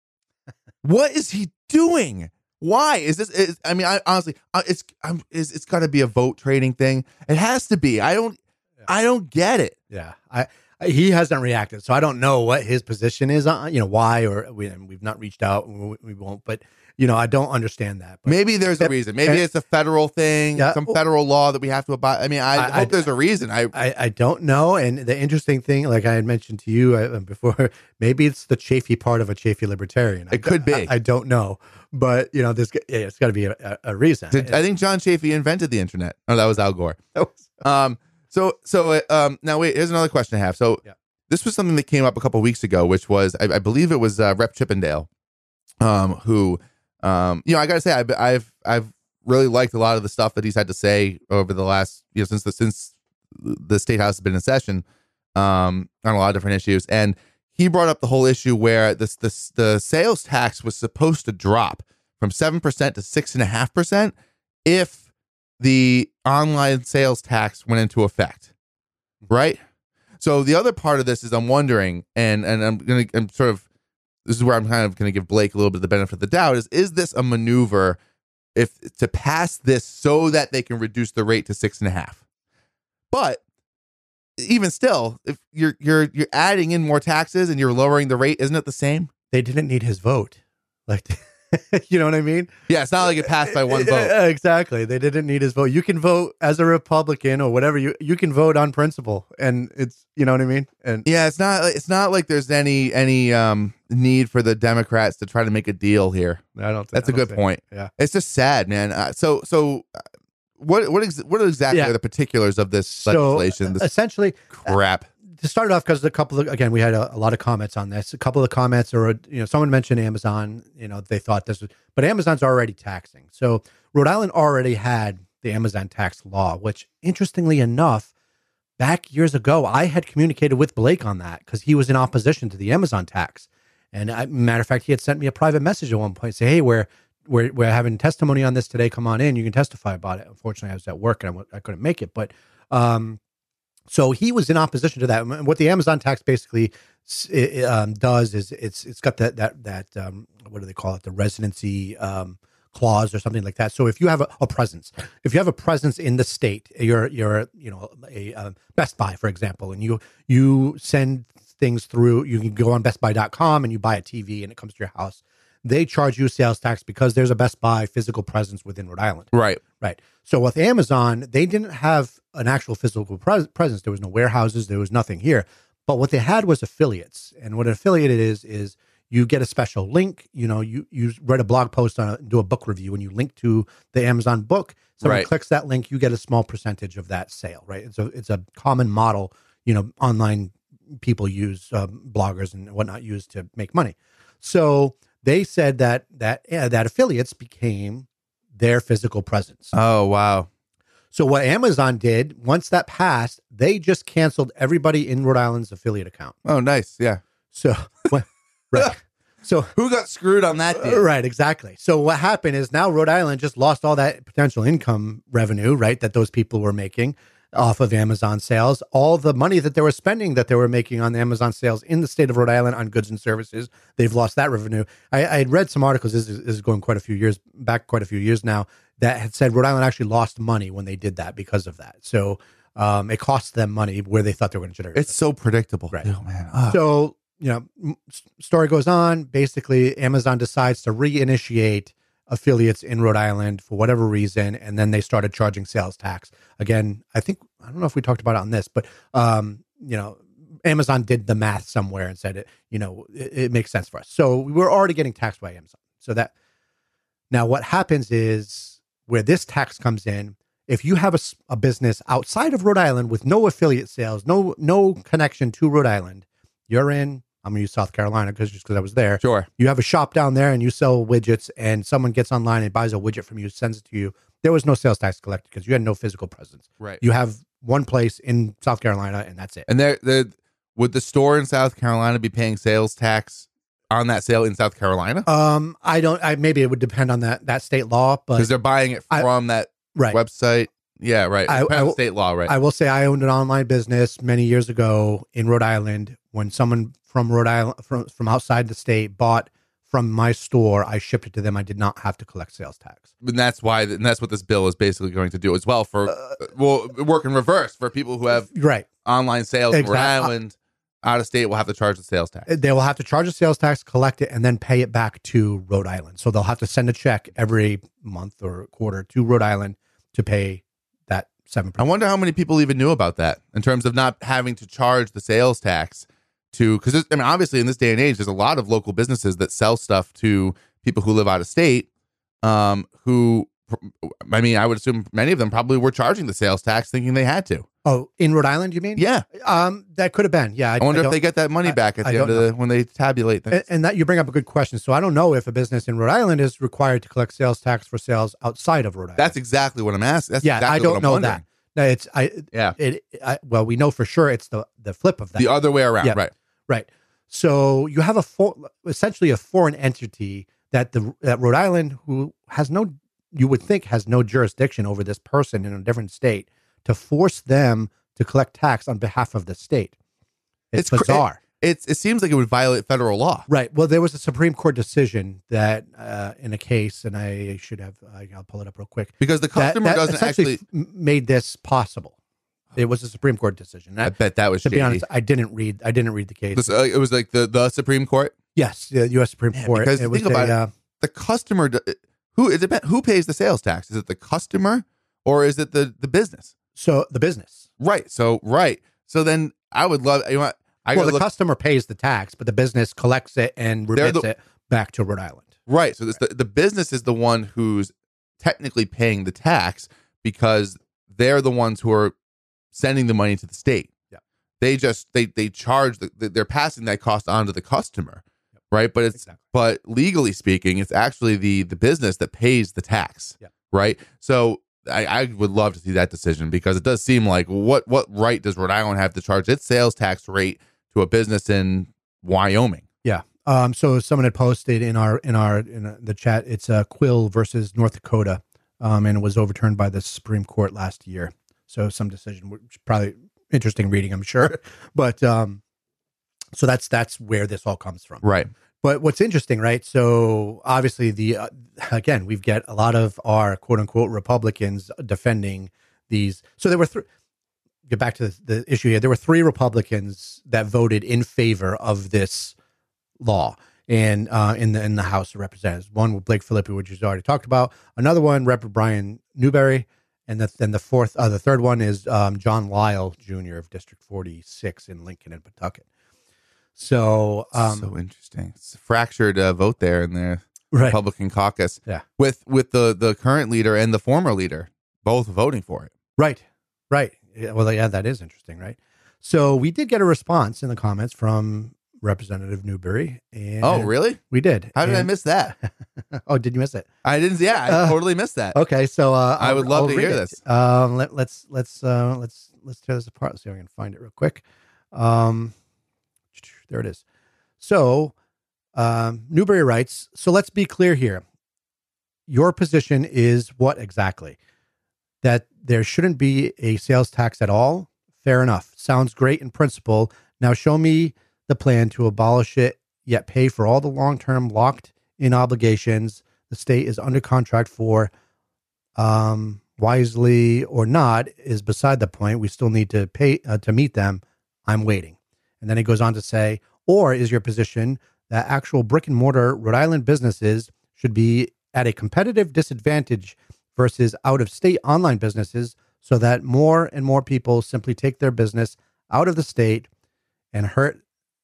What is he doing? Why is this? Is, I mean, I honestly, uh, it's I'm, it's, it's got to be a vote trading thing. It has to be. I don't, Yeah. I don't get it. Yeah, I, I he hasn't reacted, so I don't know what his position is on. You know why, or we we've not reached out. We, we won't, but you know, I don't understand that. But Maybe there's a reason. Maybe and- it's a federal thing, Yeah. some federal law that we have to abide. I mean, I, I- hope I- there's a reason. I, I, I don't know. And the interesting thing, like I had mentioned to you uh, before, maybe it's the Chafee part of a Chafee libertarian. I It could don't- be. I, I don't know, but you know, this yeah, it's got to be a, a, a reason. did, I think John Chafee invented the internet. Oh, that was Al Gore. Um. So so uh, um. Now wait. Here's another question I have. So Yeah. this was something that came up a couple weeks ago, which was I, I believe it was uh, Rep Chippendale, um, who, um, you know, I gotta say I've I've I've really liked a lot of the stuff that he's had to say over the last you know since the since the state house has been in session, um, on a lot of different issues, and he brought up the whole issue where this this the sales tax was supposed to drop from seven percent to six and a half percent if the online sales tax went into effect, right? So the other part of this is I'm wondering, and and I'm gonna I'm sort of this is where I'm kind of gonna give Blake a little bit of the benefit of the doubt is is this a maneuver if to pass this so that they can reduce the rate to six and a half? But even still, if you're you're you're adding in more taxes and you're lowering the rate, isn't it the same? They didn't need his vote, like you know what I mean? Yeah, it's not like it passed by one vote. Yeah, exactly. They didn't need his vote. You can vote as a Republican or whatever. You you can vote on principle, and it's you know what I mean. And Yeah, it's not it's not like there's any any um need for the Democrats to try to make a deal here. I don't. That's a a good point. Yeah. It's just sad, man. Uh, so so uh, what what ex- what exactly Yeah. are the particulars of this So legislation? This essentially, crap. to start off, because a couple of again, we had a, a lot of comments on this. A couple of comments, or you know, someone mentioned Amazon. You know, they thought this was, but Amazon's already taxing. So Rhode Island already had the Amazon tax law, which interestingly enough, back years ago, I had communicated with Blake on that because he was in opposition to the Amazon tax. And I, matter of fact, he had sent me a private message at one point, say, "Hey, we're we're we're having testimony on this today. Come on in. You can testify about it." Unfortunately, I was at work and I, w- I couldn't make it. But um, so he was in opposition to that. And what the Amazon tax basically s- it, um, does is it's it's got that that that um, what do they call it? The residency um, clause or something like that. So if you have a, a presence, if you have a presence in the state, you're you're you know a, a Best Buy, for example, and you you send things through, you can go on best buy dot com and you buy a T V and it comes to your house. They charge you sales tax because there's a Best Buy physical presence within Rhode Island. Right. Right. So with Amazon, they didn't have an actual physical pres- presence. There was no warehouses. There was nothing here. But what they had was affiliates. And what an affiliate is, is you get a special link. You know, you, you write a blog post on a, do a book review and you link to the Amazon book. Someone Right. clicks that link, you get a small percentage of that sale, right? And so it's a common model, you know, online people use, um, bloggers and whatnot use to make money. So they said that that yeah, that affiliates became their physical presence. Oh, wow. So what Amazon did, once that passed, they just canceled everybody in Rhode Island's affiliate account. Oh, nice. Yeah. So, what- right. So, Who got screwed on that deal? right, exactly. So what happened is now Rhode Island just lost all that potential income revenue, right, that those people were making off of Amazon sales. All the money that they were spending that they were making on the Amazon sales in the state of Rhode Island on goods and services, they've lost that revenue. I, I had read some articles, this is, this is going quite a few years back, quite a few years now, that had said Rhode Island actually lost money when they did that because of that. So um, it cost them money where they thought they were going to generate. It's so predictable. Right. Oh, man. Oh. So, you know, m- s- story goes on. Basically, Amazon decides to reinitiate affiliates in Rhode Island for whatever reason, and then they started charging sales tax. Again, I think, I don't know if we talked about it on this, but, um, you know, Amazon did the math somewhere and said, it, you know, it, it makes sense for us. So we were already getting taxed by Amazon. So that, now what happens is where this tax comes in, if you have a, s- a business outside of Rhode Island with no affiliate sales, no no connection to Rhode Island, you're in, I'm going to use South Carolina because just because I was there. Sure. You have a shop down there and you sell widgets and someone gets online and buys a widget from you, sends it to you. There was no sales tax collected because you had no physical presence. Right. You have one place in South Carolina, and that's it. And there, the would the store in South Carolina be paying sales tax on that sale in South Carolina? Um, I don't. I maybe it would depend on that that state law, but Because they're buying it I- from that right. website. Yeah, right. I- Depends I on will- state law, right? I will say I owned an online business many years ago in Rhode Island. When someone from Rhode Island, from, from outside the state, bought from my store, I shipped it to them. I did not have to collect sales tax. and that's why, and that's what this bill is basically going to do as well. For Uh, well, work in reverse for people who have Right. online sales in Rhode Exact- Island, out of state will have to charge the sales tax. They will have to charge a sales tax, collect it, and then pay it back to Rhode Island. So they'll have to send a check every month or quarter to Rhode Island to pay that seven I percent. wonder how many people even knew about that in terms of not having to charge the sales tax to, because I mean, obviously in this day and age, there's a lot of local businesses that sell stuff to people who live out of state, um, who, I mean, I would assume many of them probably were charging the sales tax thinking they had to. Oh, in Rhode Island, you mean? Yeah. Um, that could have been. Yeah. I wonder if don't- they get that money I- back at I the end don't of the, when they tabulate things. And, and that you bring up a good question. So I don't know if a business in Rhode Island is required to collect sales tax for sales outside of Rhode Island. That's exactly what I'm asking. That's yeah. exactly I don't what I'm know wondering. that. No, it's I. Yeah. It. I, well, we know for sure it's the the flip of that. The other way around, Yeah. right? Right. So you have a for, essentially a foreign entity that the that Rhode Island, who has no, you would think has no jurisdiction over this person in a different state, to force them to collect tax on behalf of the state. It's, It's cra- bizarre. It's it seems like it would violate federal law. Right. Well, there was a Supreme Court decision that uh, in a case, and I should have, I- I'll pull it up real quick. Because the that- customer that doesn't essentially actually. f- made this possible. It was a Supreme Court decision. I I, bet that was to shady. be honest, I didn't read. I didn't read the case. This, uh, it was like the, the Supreme Court. Yes, the U S Supreme Man, Court. because it was think about a, it. uh, The customer, do- who it depend, who pays the sales tax? Is it the customer or is it the, the business? so the business. Right. So right. So then I would love. You know, what? I well, gotta the look, customer pays the tax, but the business collects it and They're remits the- it back to Rhode Island. right. So this, the the business is the one who's technically paying the tax because they're the ones who are sending the money to the state. Yeah. They just they they charge the, they're passing that cost on to the customer. Yep. Right. But it's Exactly. but legally speaking, it's actually the the business that pays the tax. Yeah. Right. So I, I would love to see that decision because it does seem like what what right does Rhode Island have to charge its sales tax rate to a business in Wyoming? Yeah. Um. So someone had posted in our in our in the chat. It's uh, Quill versus North Dakota, um, and it was overturned by the Supreme Court last year. So some decision, which probably interesting reading, I'm sure. But um, so that's that's where this all comes from. Right. But what's interesting, right? So obviously, the uh, again, we've got a lot of our quote unquote Republicans defending these. So there were three. Get back to the, the issue here. There were three Republicans that voted in favor of this law, and uh, in the in the House of Representatives. One was Blake Philippi, which is already talked about. Another one, Representative Brian Newberry, and the, then the fourth, uh, the third one is um, John Lyle Junior of District forty-six in Lincoln and Pawtucket. So, um, so interesting. It's a fractured uh, vote there in the right. Republican caucus. Yeah. With with the the current leader and the former leader both voting for it. Right, right. Yeah, well, yeah, that is interesting, right? So we did get a response in the comments from Representative Newberry. And Oh, really? We did. How did I And- miss that? Oh, did you miss it? I didn't. Yeah, I Uh, totally missed that. Okay, so uh, I I'll- would love I'll to read hear it. this. Um, let, let's let's uh, let's let's tear this apart. Let's see if I can find it real quick. Um, there it is. So um, Newberry writes. So let's be clear here. Your position is what exactly? That there shouldn't be a sales tax at all? Fair enough. Sounds great in principle. Now show me the plan to abolish it, yet pay for all the long-term locked-in obligations the state is under contract for. Um, wisely or not is beside the point. We still need to pay uh, to meet them. I'm waiting. And then he goes on to say, or is your position that actual brick and mortar Rhode Island businesses should be at a competitive disadvantage versus out-of-state online businesses so that more and more people simply take their business out of the state and hurt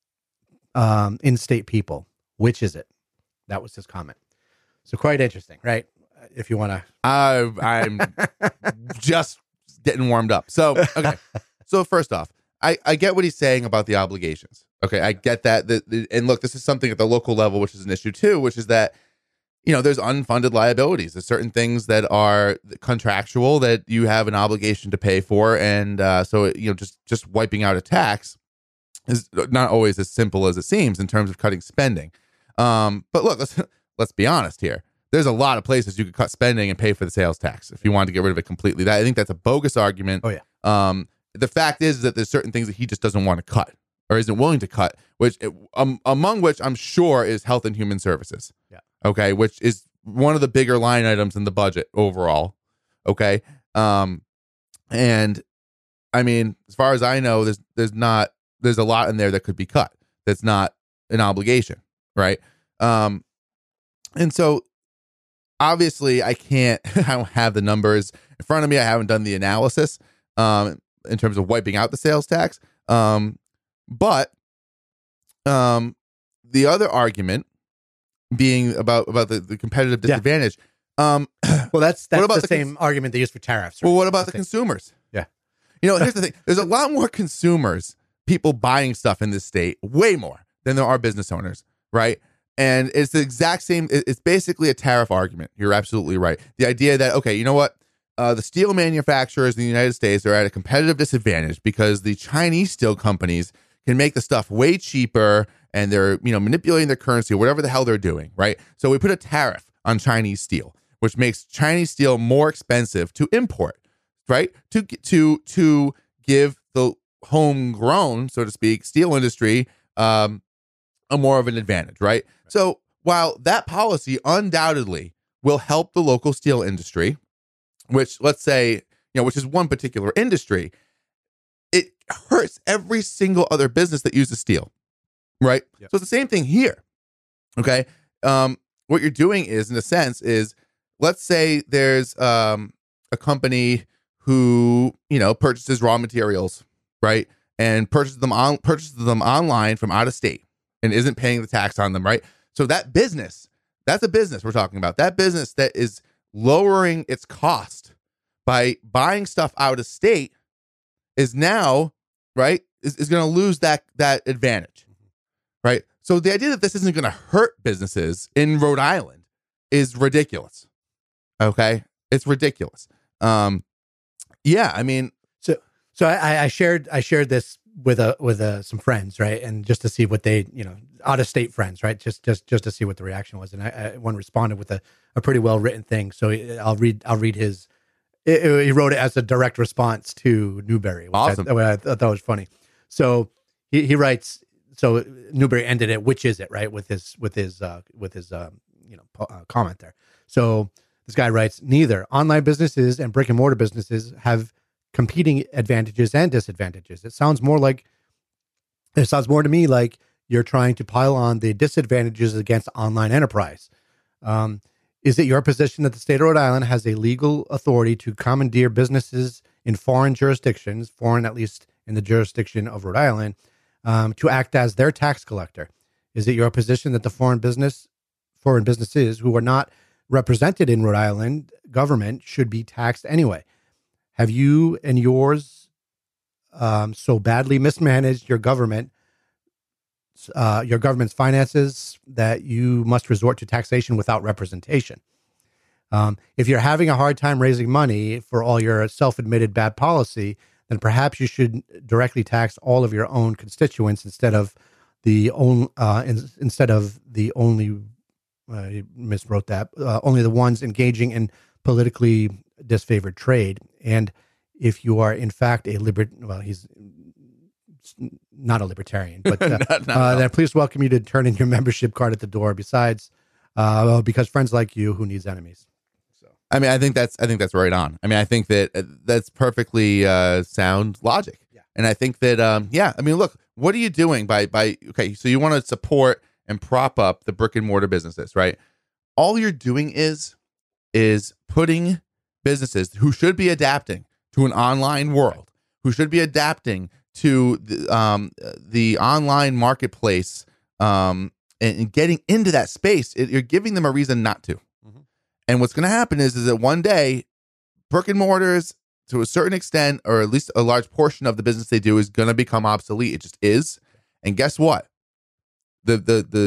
um, in-state people? Which is it? That was his comment. So quite interesting, right? If you want to. I, I'm just getting warmed up. So, okay. So first off, I, I get what he's saying about the obligations. Okay. I get that. The, the, and look, this is something at the local level, which is an issue too, which is that you know, there's unfunded liabilities. There's certain things that are contractual that you have an obligation to pay for. And uh, so, you know, just, just wiping out a tax is not always as simple as it seems in terms of cutting spending. Um, but look, let's, let's be honest here. There's a lot of places you could cut spending and pay for the sales tax if you wanted to get rid of it completely. That I think that's a bogus argument. Oh, yeah. Um, the fact is that there's certain things that he just doesn't want to cut or isn't willing to cut, which um, among which I'm sure is health and human services. Yeah. Okay, which is one of the bigger line items in the budget overall. Okay, um, and I mean, as far as I know, there's there's not there's a lot in there that could be cut. That's not an obligation, right? Um, and so obviously, I can't. I don't have the numbers in front of me. I haven't done the analysis um, in terms of wiping out the sales tax. Um, but um, the other argument being about about the, the competitive disadvantage. Yeah. Um, well, that's that's about the, the same cons- argument they use for tariffs. Right? Well, what about the same. consumers? Yeah, you know, here's the thing: there's a lot more consumers, people buying stuff in this state, way more than there are business owners, right? And it's the exact same. It's basically a tariff argument. You're absolutely right. The idea that okay, you know what? Uh, the steel manufacturers in the United States are at a competitive disadvantage because the Chinese steel companies can make the stuff way cheaper. And they're, you know, manipulating their currency or whatever the hell they're doing, right? So we put a tariff on Chinese steel, which makes Chinese steel more expensive to import, right? To to to give the homegrown, so to speak, steel industry um, a more of an advantage, right? So while that policy undoubtedly will help the local steel industry, which let's say, you know, which is one particular industry, it hurts every single other business that uses steel. Right. Yep. So it's the same thing here. OK, um, what you're doing is, in a sense, is let's say there's um, a company who, you know, purchases raw materials. Right. And purchases them on purchases them online from out of state and isn't paying the tax on them. Right. So that business, that's a business we're talking about. That business that is lowering its cost by buying stuff out of state is now right is, is going to lose that that advantage. Right. So the idea that this isn't going to hurt businesses in Rhode Island is ridiculous. OK, it's ridiculous. Um, yeah, I mean, so so I, I shared I shared this with a with a, some friends. Right. And just to see what they, you know, out of state friends. Right. Just just just to see what the reaction was. And I, I one responded with a, a pretty well written thing. So I'll read I'll read his. It, he wrote it as a direct response to Newberry. Which awesome. I, I thought was funny. So he, he writes. So Newberry ended it. Which is it, right? With his with his uh, with his um, you know po- uh, comment there. So this guy writes: neither online businesses and brick and mortar businesses have competing advantages and disadvantages. It sounds more like it sounds more to me like you're trying to pile on the disadvantages against online enterprise. Um, is it your position that the state of Rhode Island has a legal authority to commandeer businesses in foreign jurisdictions, foreign at least in the jurisdiction of Rhode Island? Um, to act as their tax collector? Is it your position that the foreign business, foreign businesses who are not represented in Rhode Island government should be taxed anyway? Have you and yours um, so badly mismanaged your government, uh, your government's finances that you must resort to taxation without representation? Um, if you're having a hard time raising money for all your self-admitted bad policy, then perhaps you should directly tax all of your own constituents instead of the only uh, in, instead of the only uh, you miswrote that uh, only the ones engaging in politically disfavored trade. And if you are in fact a liber well, he's not a libertarian, but uh, not, not uh, then please welcome you to turn in your membership card at the door. Besides, uh, well, because friends like you, who needs enemies? I mean, I think that's I think that's right on. I mean, I think that uh, that's perfectly uh, sound logic. Yeah. And I think that, um, yeah, I mean, look, what are you doing by by? OK, so you want to support and prop up the brick and mortar businesses, right? All you're doing is is putting businesses who should be adapting to an online world, who should be adapting to the, um, the online marketplace um, and, and getting into that space. It, you're giving them a reason not to. And what's going to happen is, is that one day, brick and mortars, to a certain extent, or at least a large portion of the business they do, is going to become obsolete. It just is. And guess what? The the the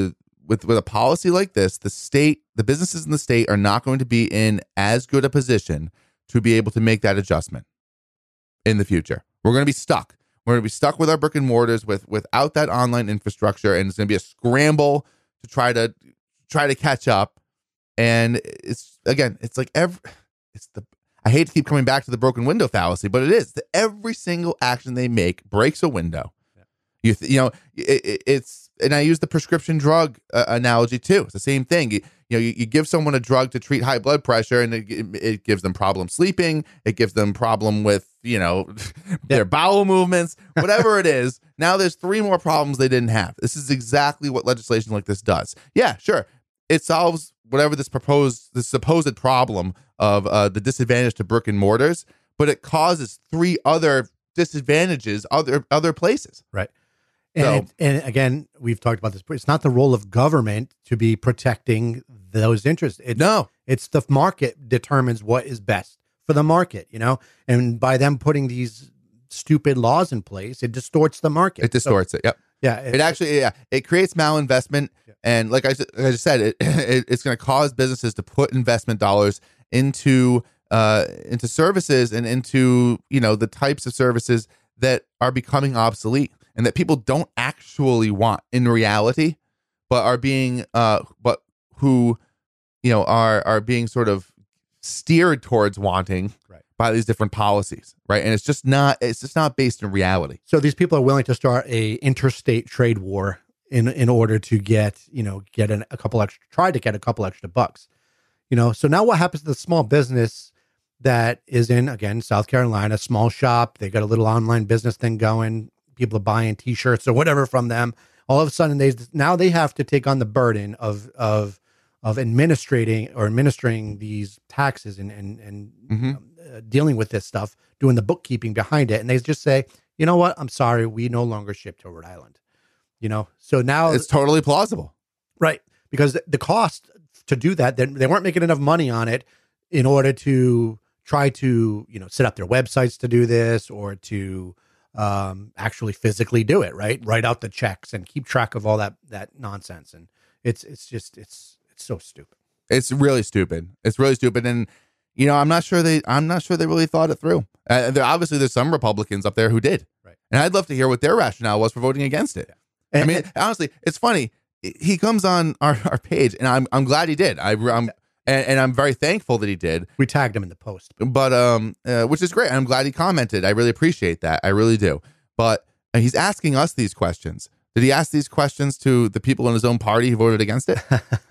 with with a policy like this, the state, the businesses in the state are not going to be in as good a position to be able to make that adjustment in the future. We're going to be stuck. We're going to be stuck with our brick and mortars with without that online infrastructure, and it's going to be a scramble to try to try to catch up. And it's again, it's like every, it's the. I hate to keep coming back to the broken window fallacy, but it is that every single action they make breaks a window. Yeah. You th- you know it, it, it's and I use the prescription drug uh, analogy too. It's the same thing. You, you know, you, you give someone a drug to treat high blood pressure, and it, it gives them problem sleeping. It gives them problem with you know their bowel movements, whatever it is. Now there's three more problems they didn't have. This is exactly what legislation like this does. Yeah, sure, it solves whatever this proposed, this supposed problem of uh, the disadvantage to brick and mortars, but it causes three other disadvantages other other places. Right. And, So- it- and again, we've talked about this, but it's not the role of government to be protecting those interests. It's, No, it's the market determines what is best for the market, you know, and by them putting these stupid laws in place, it distorts the market. it distorts it. Yep. So, yeah. It actually, yeah, it creates malinvestment, Yeah. and like I, s- like I just said, it, it it's going to cause businesses to put investment dollars into uh into services and into you know the types of services that are becoming obsolete and that people don't actually want in reality, but are being uh but who you know are are being sort of steered towards wanting Right. by these different policies, right? And it's just not it's just not based in reality. So these people are willing to start a interstate trade war in in order to get, you know, get an, a couple extra, try to get a couple extra bucks, you know. So now what happens to the small business that is in, again, South Carolina, small shop, they got a little online business thing going, people are buying t-shirts or whatever from them. All of a sudden they now they have to take on the burden of of of administrating or administering these taxes and and and Mhm. um, uh, dealing with this stuff, doing the bookkeeping behind it, and they just say, you know what, I'm sorry, we no longer ship to Rhode Island. You know, so now It's totally plausible. right, because the, the cost to do that, they, they weren't making enough money on it in order to try to you know set up their websites to do this or to um, actually physically do it. Right, write out the checks and keep track of all that that nonsense, and it's it's just it's it's so stupid. It's really stupid. It's really stupid, and you know, I'm not sure they. I'm not sure they really thought it through. Uh, there obviously there's some Republicans up there who did, Right. and I'd love to hear what their rationale was for voting against it. And, I mean, honestly, it's funny. He comes on our, our page, and I'm I'm glad he did. I, I'm and, and I'm very thankful that he did. we tagged him in the post. But um, uh, which is great. I'm glad he commented. I really appreciate that. I really do. But uh, he's asking us these questions. Did he ask these questions to the people in his own party who voted against it?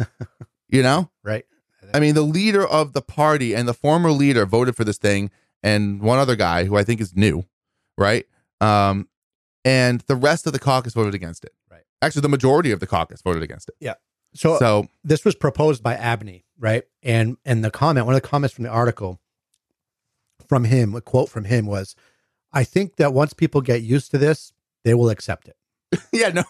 You know, Right. I mean, the leader of the party and the former leader voted for this thing, and one other guy who I think is new, right? Um, and the rest of the caucus voted against it. Right. Actually, the majority of the caucus voted against it. So, So, this was proposed by Abney, right? And and the comment, one of the comments from the article from him, a quote from him was, "I think that once people get used to this, they will accept it." yeah, no,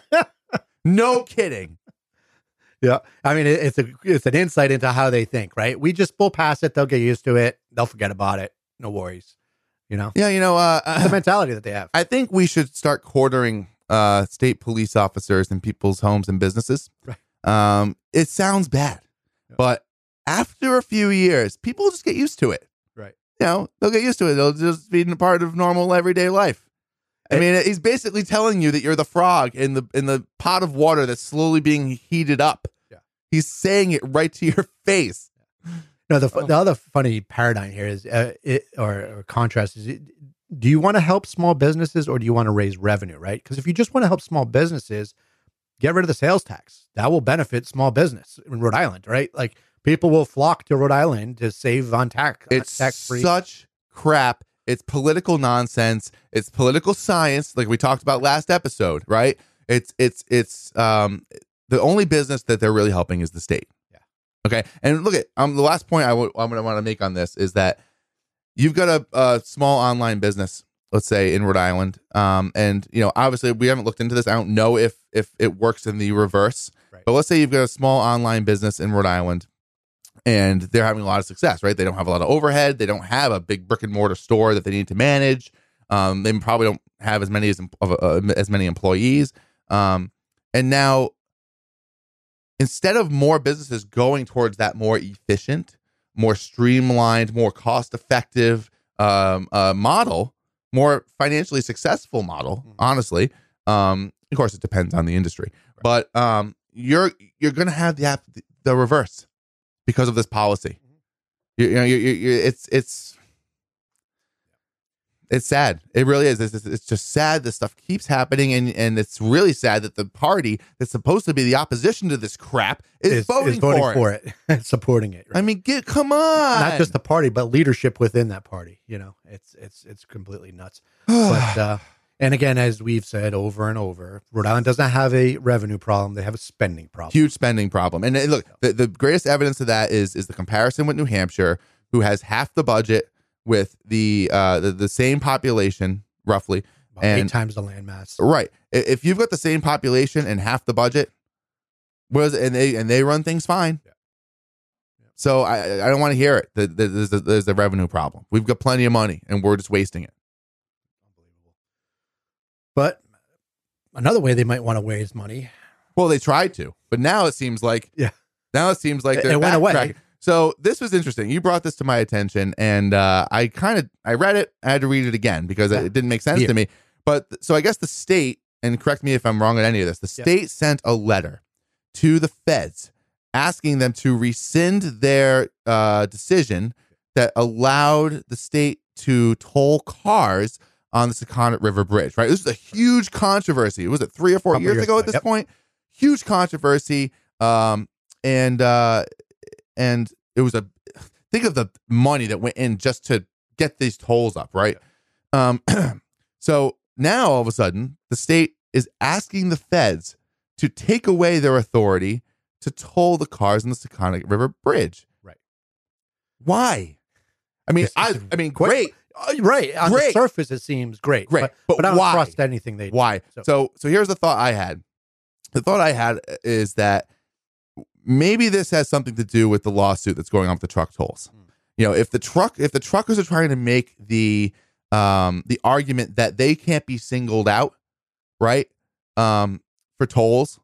no kidding. Yeah, I mean, it, it's a it's an insight into how they think, right? We just will pass it; they'll get used to it, they'll forget about it, no worries. You know, Yeah, you know, uh, the mentality that they have. I think we should start quartering uh, state police officers in people's homes and businesses. Right. Um, it sounds bad, Yeah. but after a few years, people just get used to it. Right. You know, they'll get used to it. They'll just be a part of normal everyday life. I It- mean, he's basically telling you that you're the frog in the in the pot of water that's slowly being heated up. Yeah. He's saying it right to your face. No, the Oh. the other funny paradigm here is, uh, it, or, or contrast is, it, do you want to help small businesses or do you want to raise revenue, right? Because if you just want to help small businesses, get rid of the sales tax. That will benefit small business in Rhode Island, right? Like people will flock to Rhode Island to save on tax. It's tax free. such crap. It's political nonsense. It's political science, like we talked about last episode, right? It's it's it's um the only business that they're really helping is the state. Yeah. Okay. And look at um the last point I w- I'm going to want to make on this is that you've got a, a small online business, let's say in Rhode Island, um, and you know obviously we haven't looked into this. I don't know if if it works in the reverse, Right. but let's say you've got a small online business in Rhode Island. And they're having a lot of success, right? They don't have a lot of overhead. They don't have a big brick and mortar store that they need to manage. Um, they probably don't have as many as of, uh, as many employees. Um, and now instead of more businesses going towards that more efficient, more streamlined, more cost-effective um, uh, model, more financially successful model, mm-hmm. honestly. Um, of course, it depends on the industry, right. but um, you're you're going to have the the reverse because of this policy. Mm-hmm. You, you know, you, you, it's it's it's sad. It really is. It's, it's just sad. This stuff keeps happening, and and it's really sad that the party that's supposed to be the opposition to this crap is, is voting, is voting for, for it, it and supporting it. Right? I mean, get come on. Not just the party, but leadership within that party. You know, it's it's it's completely nuts. but uh, and again, as we've said over and over, Rhode Island doesn't have a revenue problem; they have a spending problem. Huge spending problem. And, and look, the, the greatest evidence of that is is the comparison with New Hampshire, who has half the budget with the uh the, the same population roughly, About and eight times the landmass. Right. If you've got the same population and half the budget, was and they and they run things fine. Yeah. Yeah. So I I don't want to hear it. The, the, there's a, there's a revenue problem. We've got plenty of money and we're just wasting it. Unbelievable. But another way they might want to waste money. Well, they tried to, but now it seems like yeah. Now it seems like it, they're it went away. So this was interesting. You brought this to my attention, and uh, I kind of I read it. I had to read it again because yeah. it didn't make sense yeah. to me. But so I guess the state, and correct me if I'm wrong on any of this, the state yeah. sent a letter to the feds asking them to rescind their uh, decision that allowed the state to toll cars on the Sakonnet River Bridge. Right, this is a huge controversy. Was it three or four years, years ago at this yep. point? Huge controversy, um, and. Uh, And it was a, think of the money that went in just to get these tolls up, right? Um, so now all of a sudden, the state is asking the feds to take away their authority to toll the cars on the Sakonnet River Bridge. Right. Why? I mean, it's, I, I mean, great. Uh, right. On great. the surface, it seems great. Great. But, but, but I don't why? trust anything they do. Why? So. so, so here's the thought I had. The thought I had is that maybe this has something to do with the lawsuit that's going on with the truck tolls. Mm. You know, if the truck, if the truckers are trying to make the um, the argument that they can't be singled out, right, um, for tolls,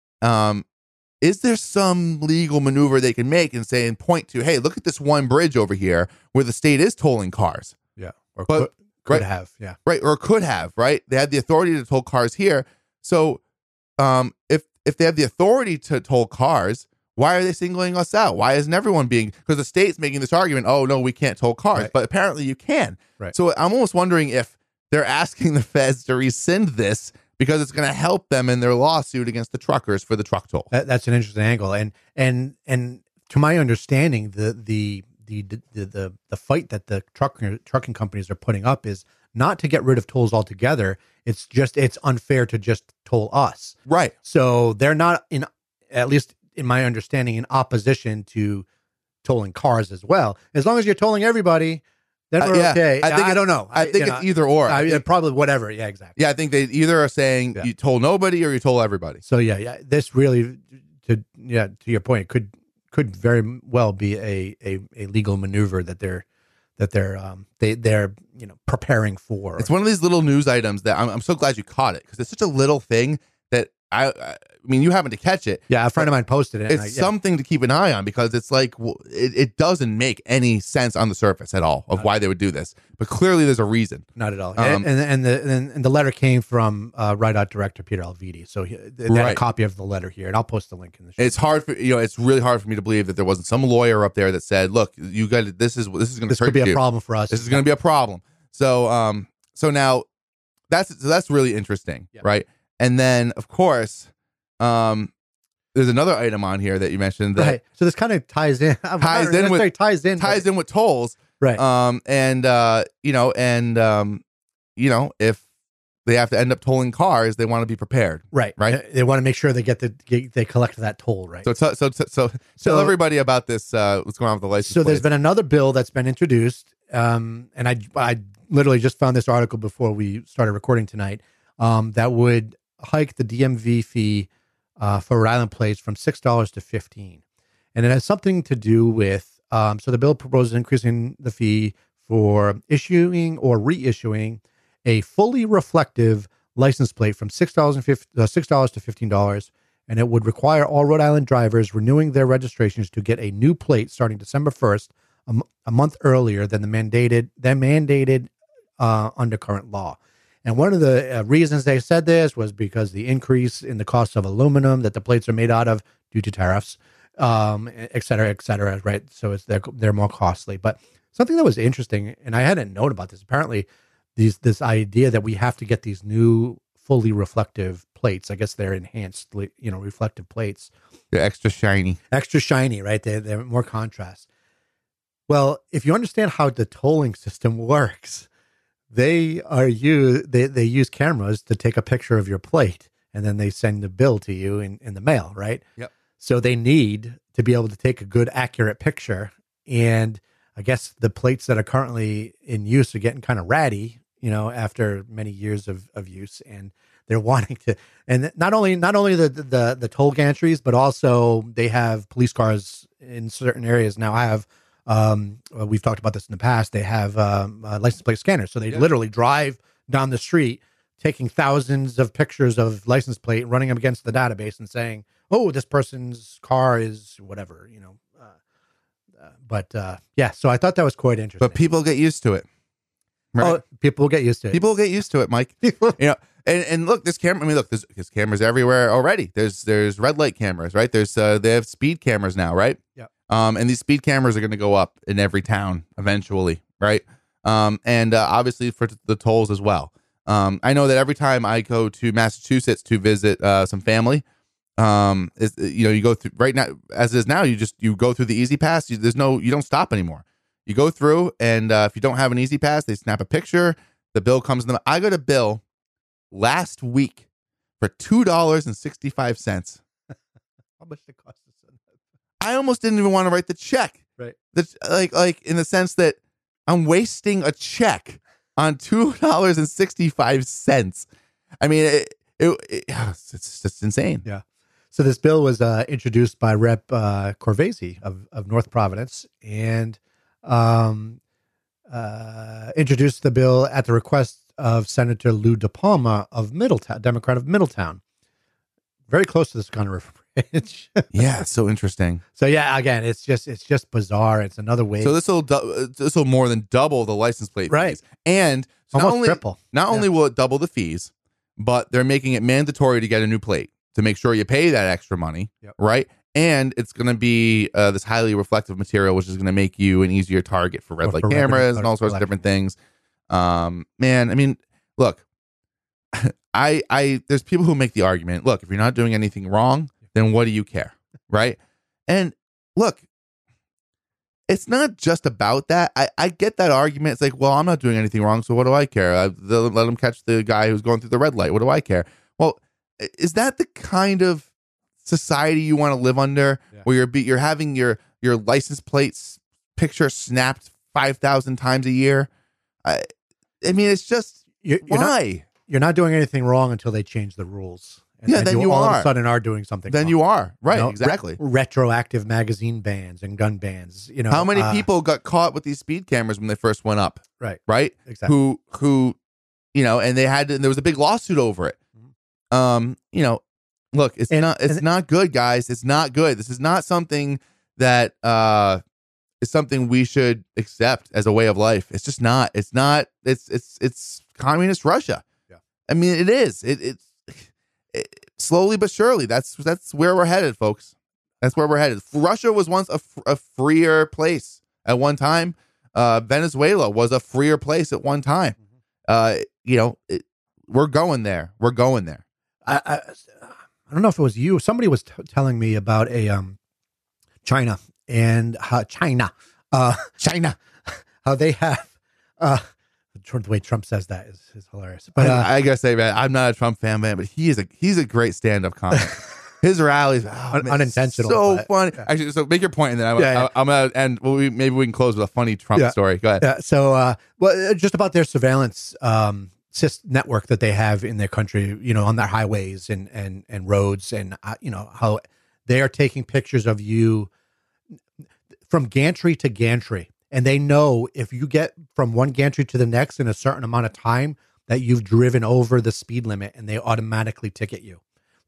um, is there some legal maneuver they can make and say and point to, hey, look at this one bridge over here where the state is tolling cars. Yeah, or but, could, could right, have, yeah, right, or could have, right? They had the authority to toll cars here, so um, if if they have the authority to toll cars, why are they singling us out? Why isn't everyone being, because the state's making this argument, oh, no, we can't toll cars, right. but apparently you can. Right. So I'm almost wondering if they're asking the feds to rescind this because it's going to help them in their lawsuit against the truckers for the truck toll. That, that's an interesting angle. And and and to my understanding, the the the the the, the fight that the truck, trucking companies are putting up is not to get rid of tolls altogether. It's just, it's unfair to just toll us. Right. So they're not, in at least in my understanding, in opposition to tolling cars as well. As long as you're tolling everybody, then we're uh, yeah. okay. I, think I don't know. I, I think it's know, either or. I, think, probably whatever. Yeah, exactly. Yeah, I think they either are saying yeah. you toll nobody or you toll everybody. So yeah, yeah. This really, to yeah, to your point, could could very well be a a, a legal maneuver that they're that they're um they they're you know preparing for. It's one of these little news items that I'm I'm so glad you caught it, because it's such a little thing that I. I I mean, you happen to catch it. Yeah, a friend of mine posted it. It's I, yeah. something to keep an eye on, because it's like, well, it, it doesn't make any sense on the surface at all of why they would do this. But clearly there's a reason. Not at all. Um, and, and, the, and, and the letter came from uh, Ride-Out director Peter Alviti. So he, they right. had a copy of the letter here, and I'll post the link in the show. It's hard for, you know, it's really hard for me to believe that there wasn't some lawyer up there that said, look, you got this is, this is going to This could be a problem for us. This is going to be a problem. So, um, so now that's, so that's really interesting. Yeah. Right. And then of course, um, there's another item on here that you mentioned that right. So this kind of ties in. Ties in with ties in ties but, in with tolls, right? Um, and uh, you know, and um, you know, if they have to end up tolling cars, they want to be prepared, right? Right. They want to make sure they get the they collect that toll, right? So, so, so, so, so tell everybody about this. Uh, what's going on with the license? So plate. There's been another bill that's been introduced, um, and I I literally just found this article before we started recording tonight. Um, that would hike the D M V fee Uh, for Rhode Island plates from six dollars to fifteen dollars. And it has something to do with, um, so the bill proposes increasing the fee for issuing or reissuing a fully reflective license plate from six dollars and fifty, uh, six dollars to fifteen dollars, and it would require all Rhode Island drivers renewing their registrations to get a new plate starting December first, a, m- a month earlier than the mandated than mandated uh, under current law. And one of the uh, reasons they said this was because the increase in the cost of aluminum that the plates are made out of due to tariffs, um, et cetera, et cetera, right? So it's they're, they're more costly. But something that was interesting, and I hadn't known about this, apparently these this idea that we have to get these new fully reflective plates. I guess they're enhanced, you know, reflective plates. They're extra shiny. Extra shiny, right? They're, they're more contrast. Well, if you understand how the tolling system works, they are you they, they use cameras to take a picture of your plate, and then they send the bill to you in, in the mail, right? Yep. So they need to be able to take a good, accurate picture. And I guess the plates that are currently in use are getting kind of ratty, you know, after many years of, of use, and they're wanting to, and not only, not only the, the, the toll gantries, but also they have police cars in certain areas now have, um, we've talked about this in the past. They have, um, uh, license plate scanners. So they Yeah. literally drive down the street, taking thousands of pictures of license plate, running them against the database and saying, oh, this person's car is whatever, you know, uh, uh, but, uh, yeah, so I thought that was quite interesting. But people get used to it. Right? Oh, people get used to it. People get used to it, Mike. You know, and, and look, this camera. I mean, look, there's, there's cameras everywhere already. There's there's red light cameras, right? There's uh, they have speed cameras now, right? Yeah. Um, and these speed cameras are going to go up in every town eventually, right? Um, and uh, obviously for t- the tolls as well. Um, I know that every time I go to Massachusetts to visit uh, some family, um, is you know you go through right now as it is now. You just you go through the Easy Pass. You, there's no you don't stop anymore. You go through, and uh, if you don't have an Easy Pass, they snap a picture. The bill comes in the. I got a bill last week for two dollars and sixty five cents. How much did it cost to send that? I almost didn't even want to write the check. Right. That's like like in the sense that I'm wasting a check on two dollars and sixty five cents. I mean, it, it, it it's just insane. Yeah. So this bill was uh, introduced by Rep uh, Corvese of of North Providence, and um, uh, introduced the bill at the request of Senator Lou DePalma of Middletown, Democrat of Middletown. Very close to this kind of Bridge. Yeah, it's so interesting. So yeah, again, it's just it's just bizarre. It's another way. So this will du- this will more than double the license plate Right. fees, and so not Almost only triple. not Yeah. only will it double the fees, but they're making it mandatory to get a new plate to make sure you pay that extra money, Yep. right? And it's going to be uh, this highly reflective material, which is going to make you an easier target for red Or light for revenue cameras and all sorts of collection. different things. Um, man, I mean, look, I I there's people who make the argument, look, if you're not doing anything wrong, then what do you care, right? And look, it's not just about that. I, I get that argument. It's like, well, I'm not doing anything wrong, so what do I care? I, they'll let them catch the guy who's going through the red light. What do I care? Well, i- is that the kind of society you want to live under, Yeah. where you're be, you're having your your license plates picture snapped five thousand times a year? I I mean, it's just You're, you're not why? you're not doing anything wrong until they change the rules. And Yeah, then you all of are. a sudden are doing something. Then wrong. you are right, You know, exactly. re- retroactive magazine bans and gun bans. You know How many uh, people got caught with these speed cameras when they first went up? Right. Right. Exactly. Who who, you know, and they had to, and there was a big lawsuit over it. Um, you know, look, it's And- not it's and- not good, guys. It's not good. This is not something that uh is something we should accept as a way of life. It's just not. It's not. It's it's it's communist Russia. Yeah. I mean, it is. It it's it, slowly but surely. That's that's where we're headed, folks. That's where we're headed. Russia was once a, f- a freer place at one time. Uh, Venezuela was a freer place at one time. Uh, you know, it, we're going there. We're going there. I, I I don't know if it was you. Somebody was t- telling me about a um China and how China, uh, China, how they have uh the way Trump says that is, is hilarious. But uh, I, I gotta say, man, I'm not a Trump fan, man, but he is a he's a great stand-up comic. His rallies, oh, Un- man, unintentional, so but- funny. yeah. Actually, so make your point, and then I, Yeah, yeah. I, I'm gonna end. Well, we, maybe we can close with a funny Trump Yeah. story. Go ahead. yeah, so uh, well, uh, just about their surveillance um sys- network that they have in their country, you know, on their highways and and and roads, and uh, you know how they are taking pictures of you from gantry to gantry. And they know if you get from one gantry to the next in a certain amount of time that you've driven over the speed limit, and they automatically ticket you. Like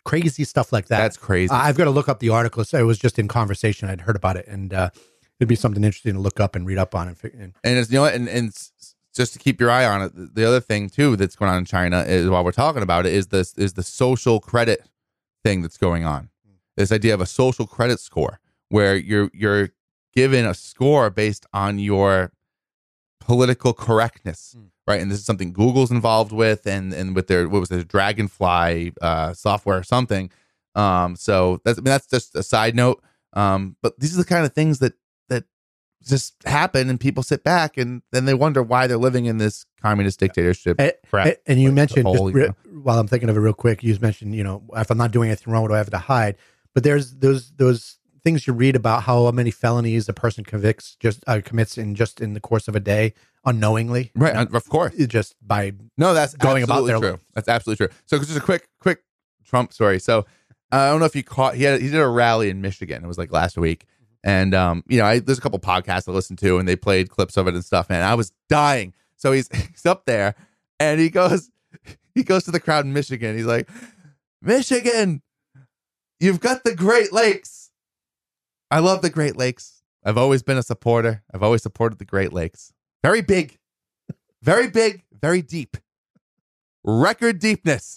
crazy stuff like that. That's crazy. Uh, I've got to look up the article. So it was just in conversation. I'd heard about it, and uh, it'd be something interesting to look up and read up on. And, and, and it's, you know what, and, and just to keep your eye on it, the other thing too that's going on in China is, while we're talking about it, is this is the social credit thing that's going on. This idea of a social credit score, where you're you're given a score based on your political correctness, mm. right? And this is something Google's involved with, and and with their what was it, Dragonfly uh, software or something. Um, so that's I mean, that's just a side note. Um, but these are the kind of things that that just happen, and people sit back and then they wonder why they're living in this communist dictatorship. And, crap. and you mentioned, whole, just re- you know. while I'm thinking of it real quick, you mentioned, you know, if I'm not doing anything wrong, what do I have to hide? But there's those those things you read about how many felonies a person convicts just uh, commits in just in the course of a day unknowingly, right? You know, of course, just by no, that's going about their true. life. That's absolutely true. So just a quick quick Trump story. So uh, I don't know if you caught he had he did a rally in Michigan. It was like last week, and um, you know, I, there's a couple podcasts I listened to, and they played clips of it and stuff, and I was dying. So he's he's up there, and he goes he goes to the crowd in Michigan. He's like, Michigan, you've got the Great Lakes. I love the Great Lakes. I've always been a supporter. I've always supported the Great Lakes. Very big, very big, very deep. Record deepness.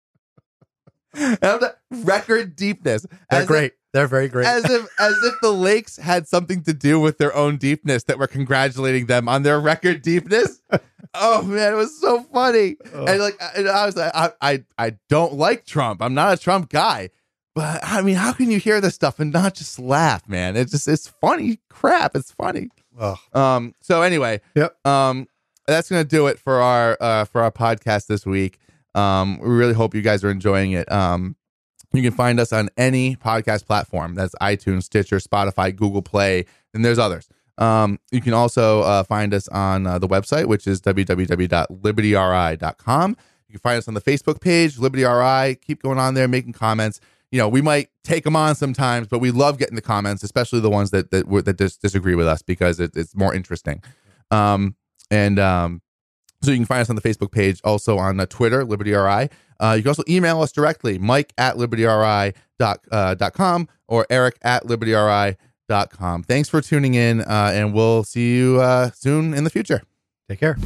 Record deepness. They're As great. If, They're very great. As if, as if the lakes had something to do with their own deepness, that we're congratulating them on their record deepness. Oh man, it was so funny. Oh. And like, and I was like, I, I, I don't like Trump. I'm not a Trump guy. But I mean, how can you hear this stuff and not just laugh, man? It's just, it's funny crap. It's funny. Oh. Um. So anyway, yep. Um, that's gonna do it for our uh for our podcast this week. Um, we really hope you guys are enjoying it. Um, you can find us on any podcast platform. That's iTunes, Stitcher, Spotify, Google Play, and there's others. Um, you can also uh, find us on uh, the website, which is w w w dot liberty r i dot com. You can find us on the Facebook page, Liberty R I. Keep going on there, making comments. You know, we might take them on sometimes, but we love getting the comments, especially the ones that that that dis- disagree with us, because it, it's more interesting. Um, and um, so you can find us on the Facebook page, also on uh, Twitter, Liberty R I. Uh, you can also email us directly, Mike at liberty r i dot com or Eric at liberty r i dot com. Thanks for tuning in, uh, and we'll see you uh, soon in the future. Take care.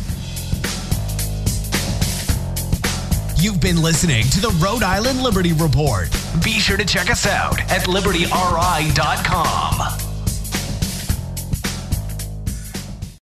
You've been listening to the Rhode Island Liberty Report. Be sure to check us out at liberty r i dot com.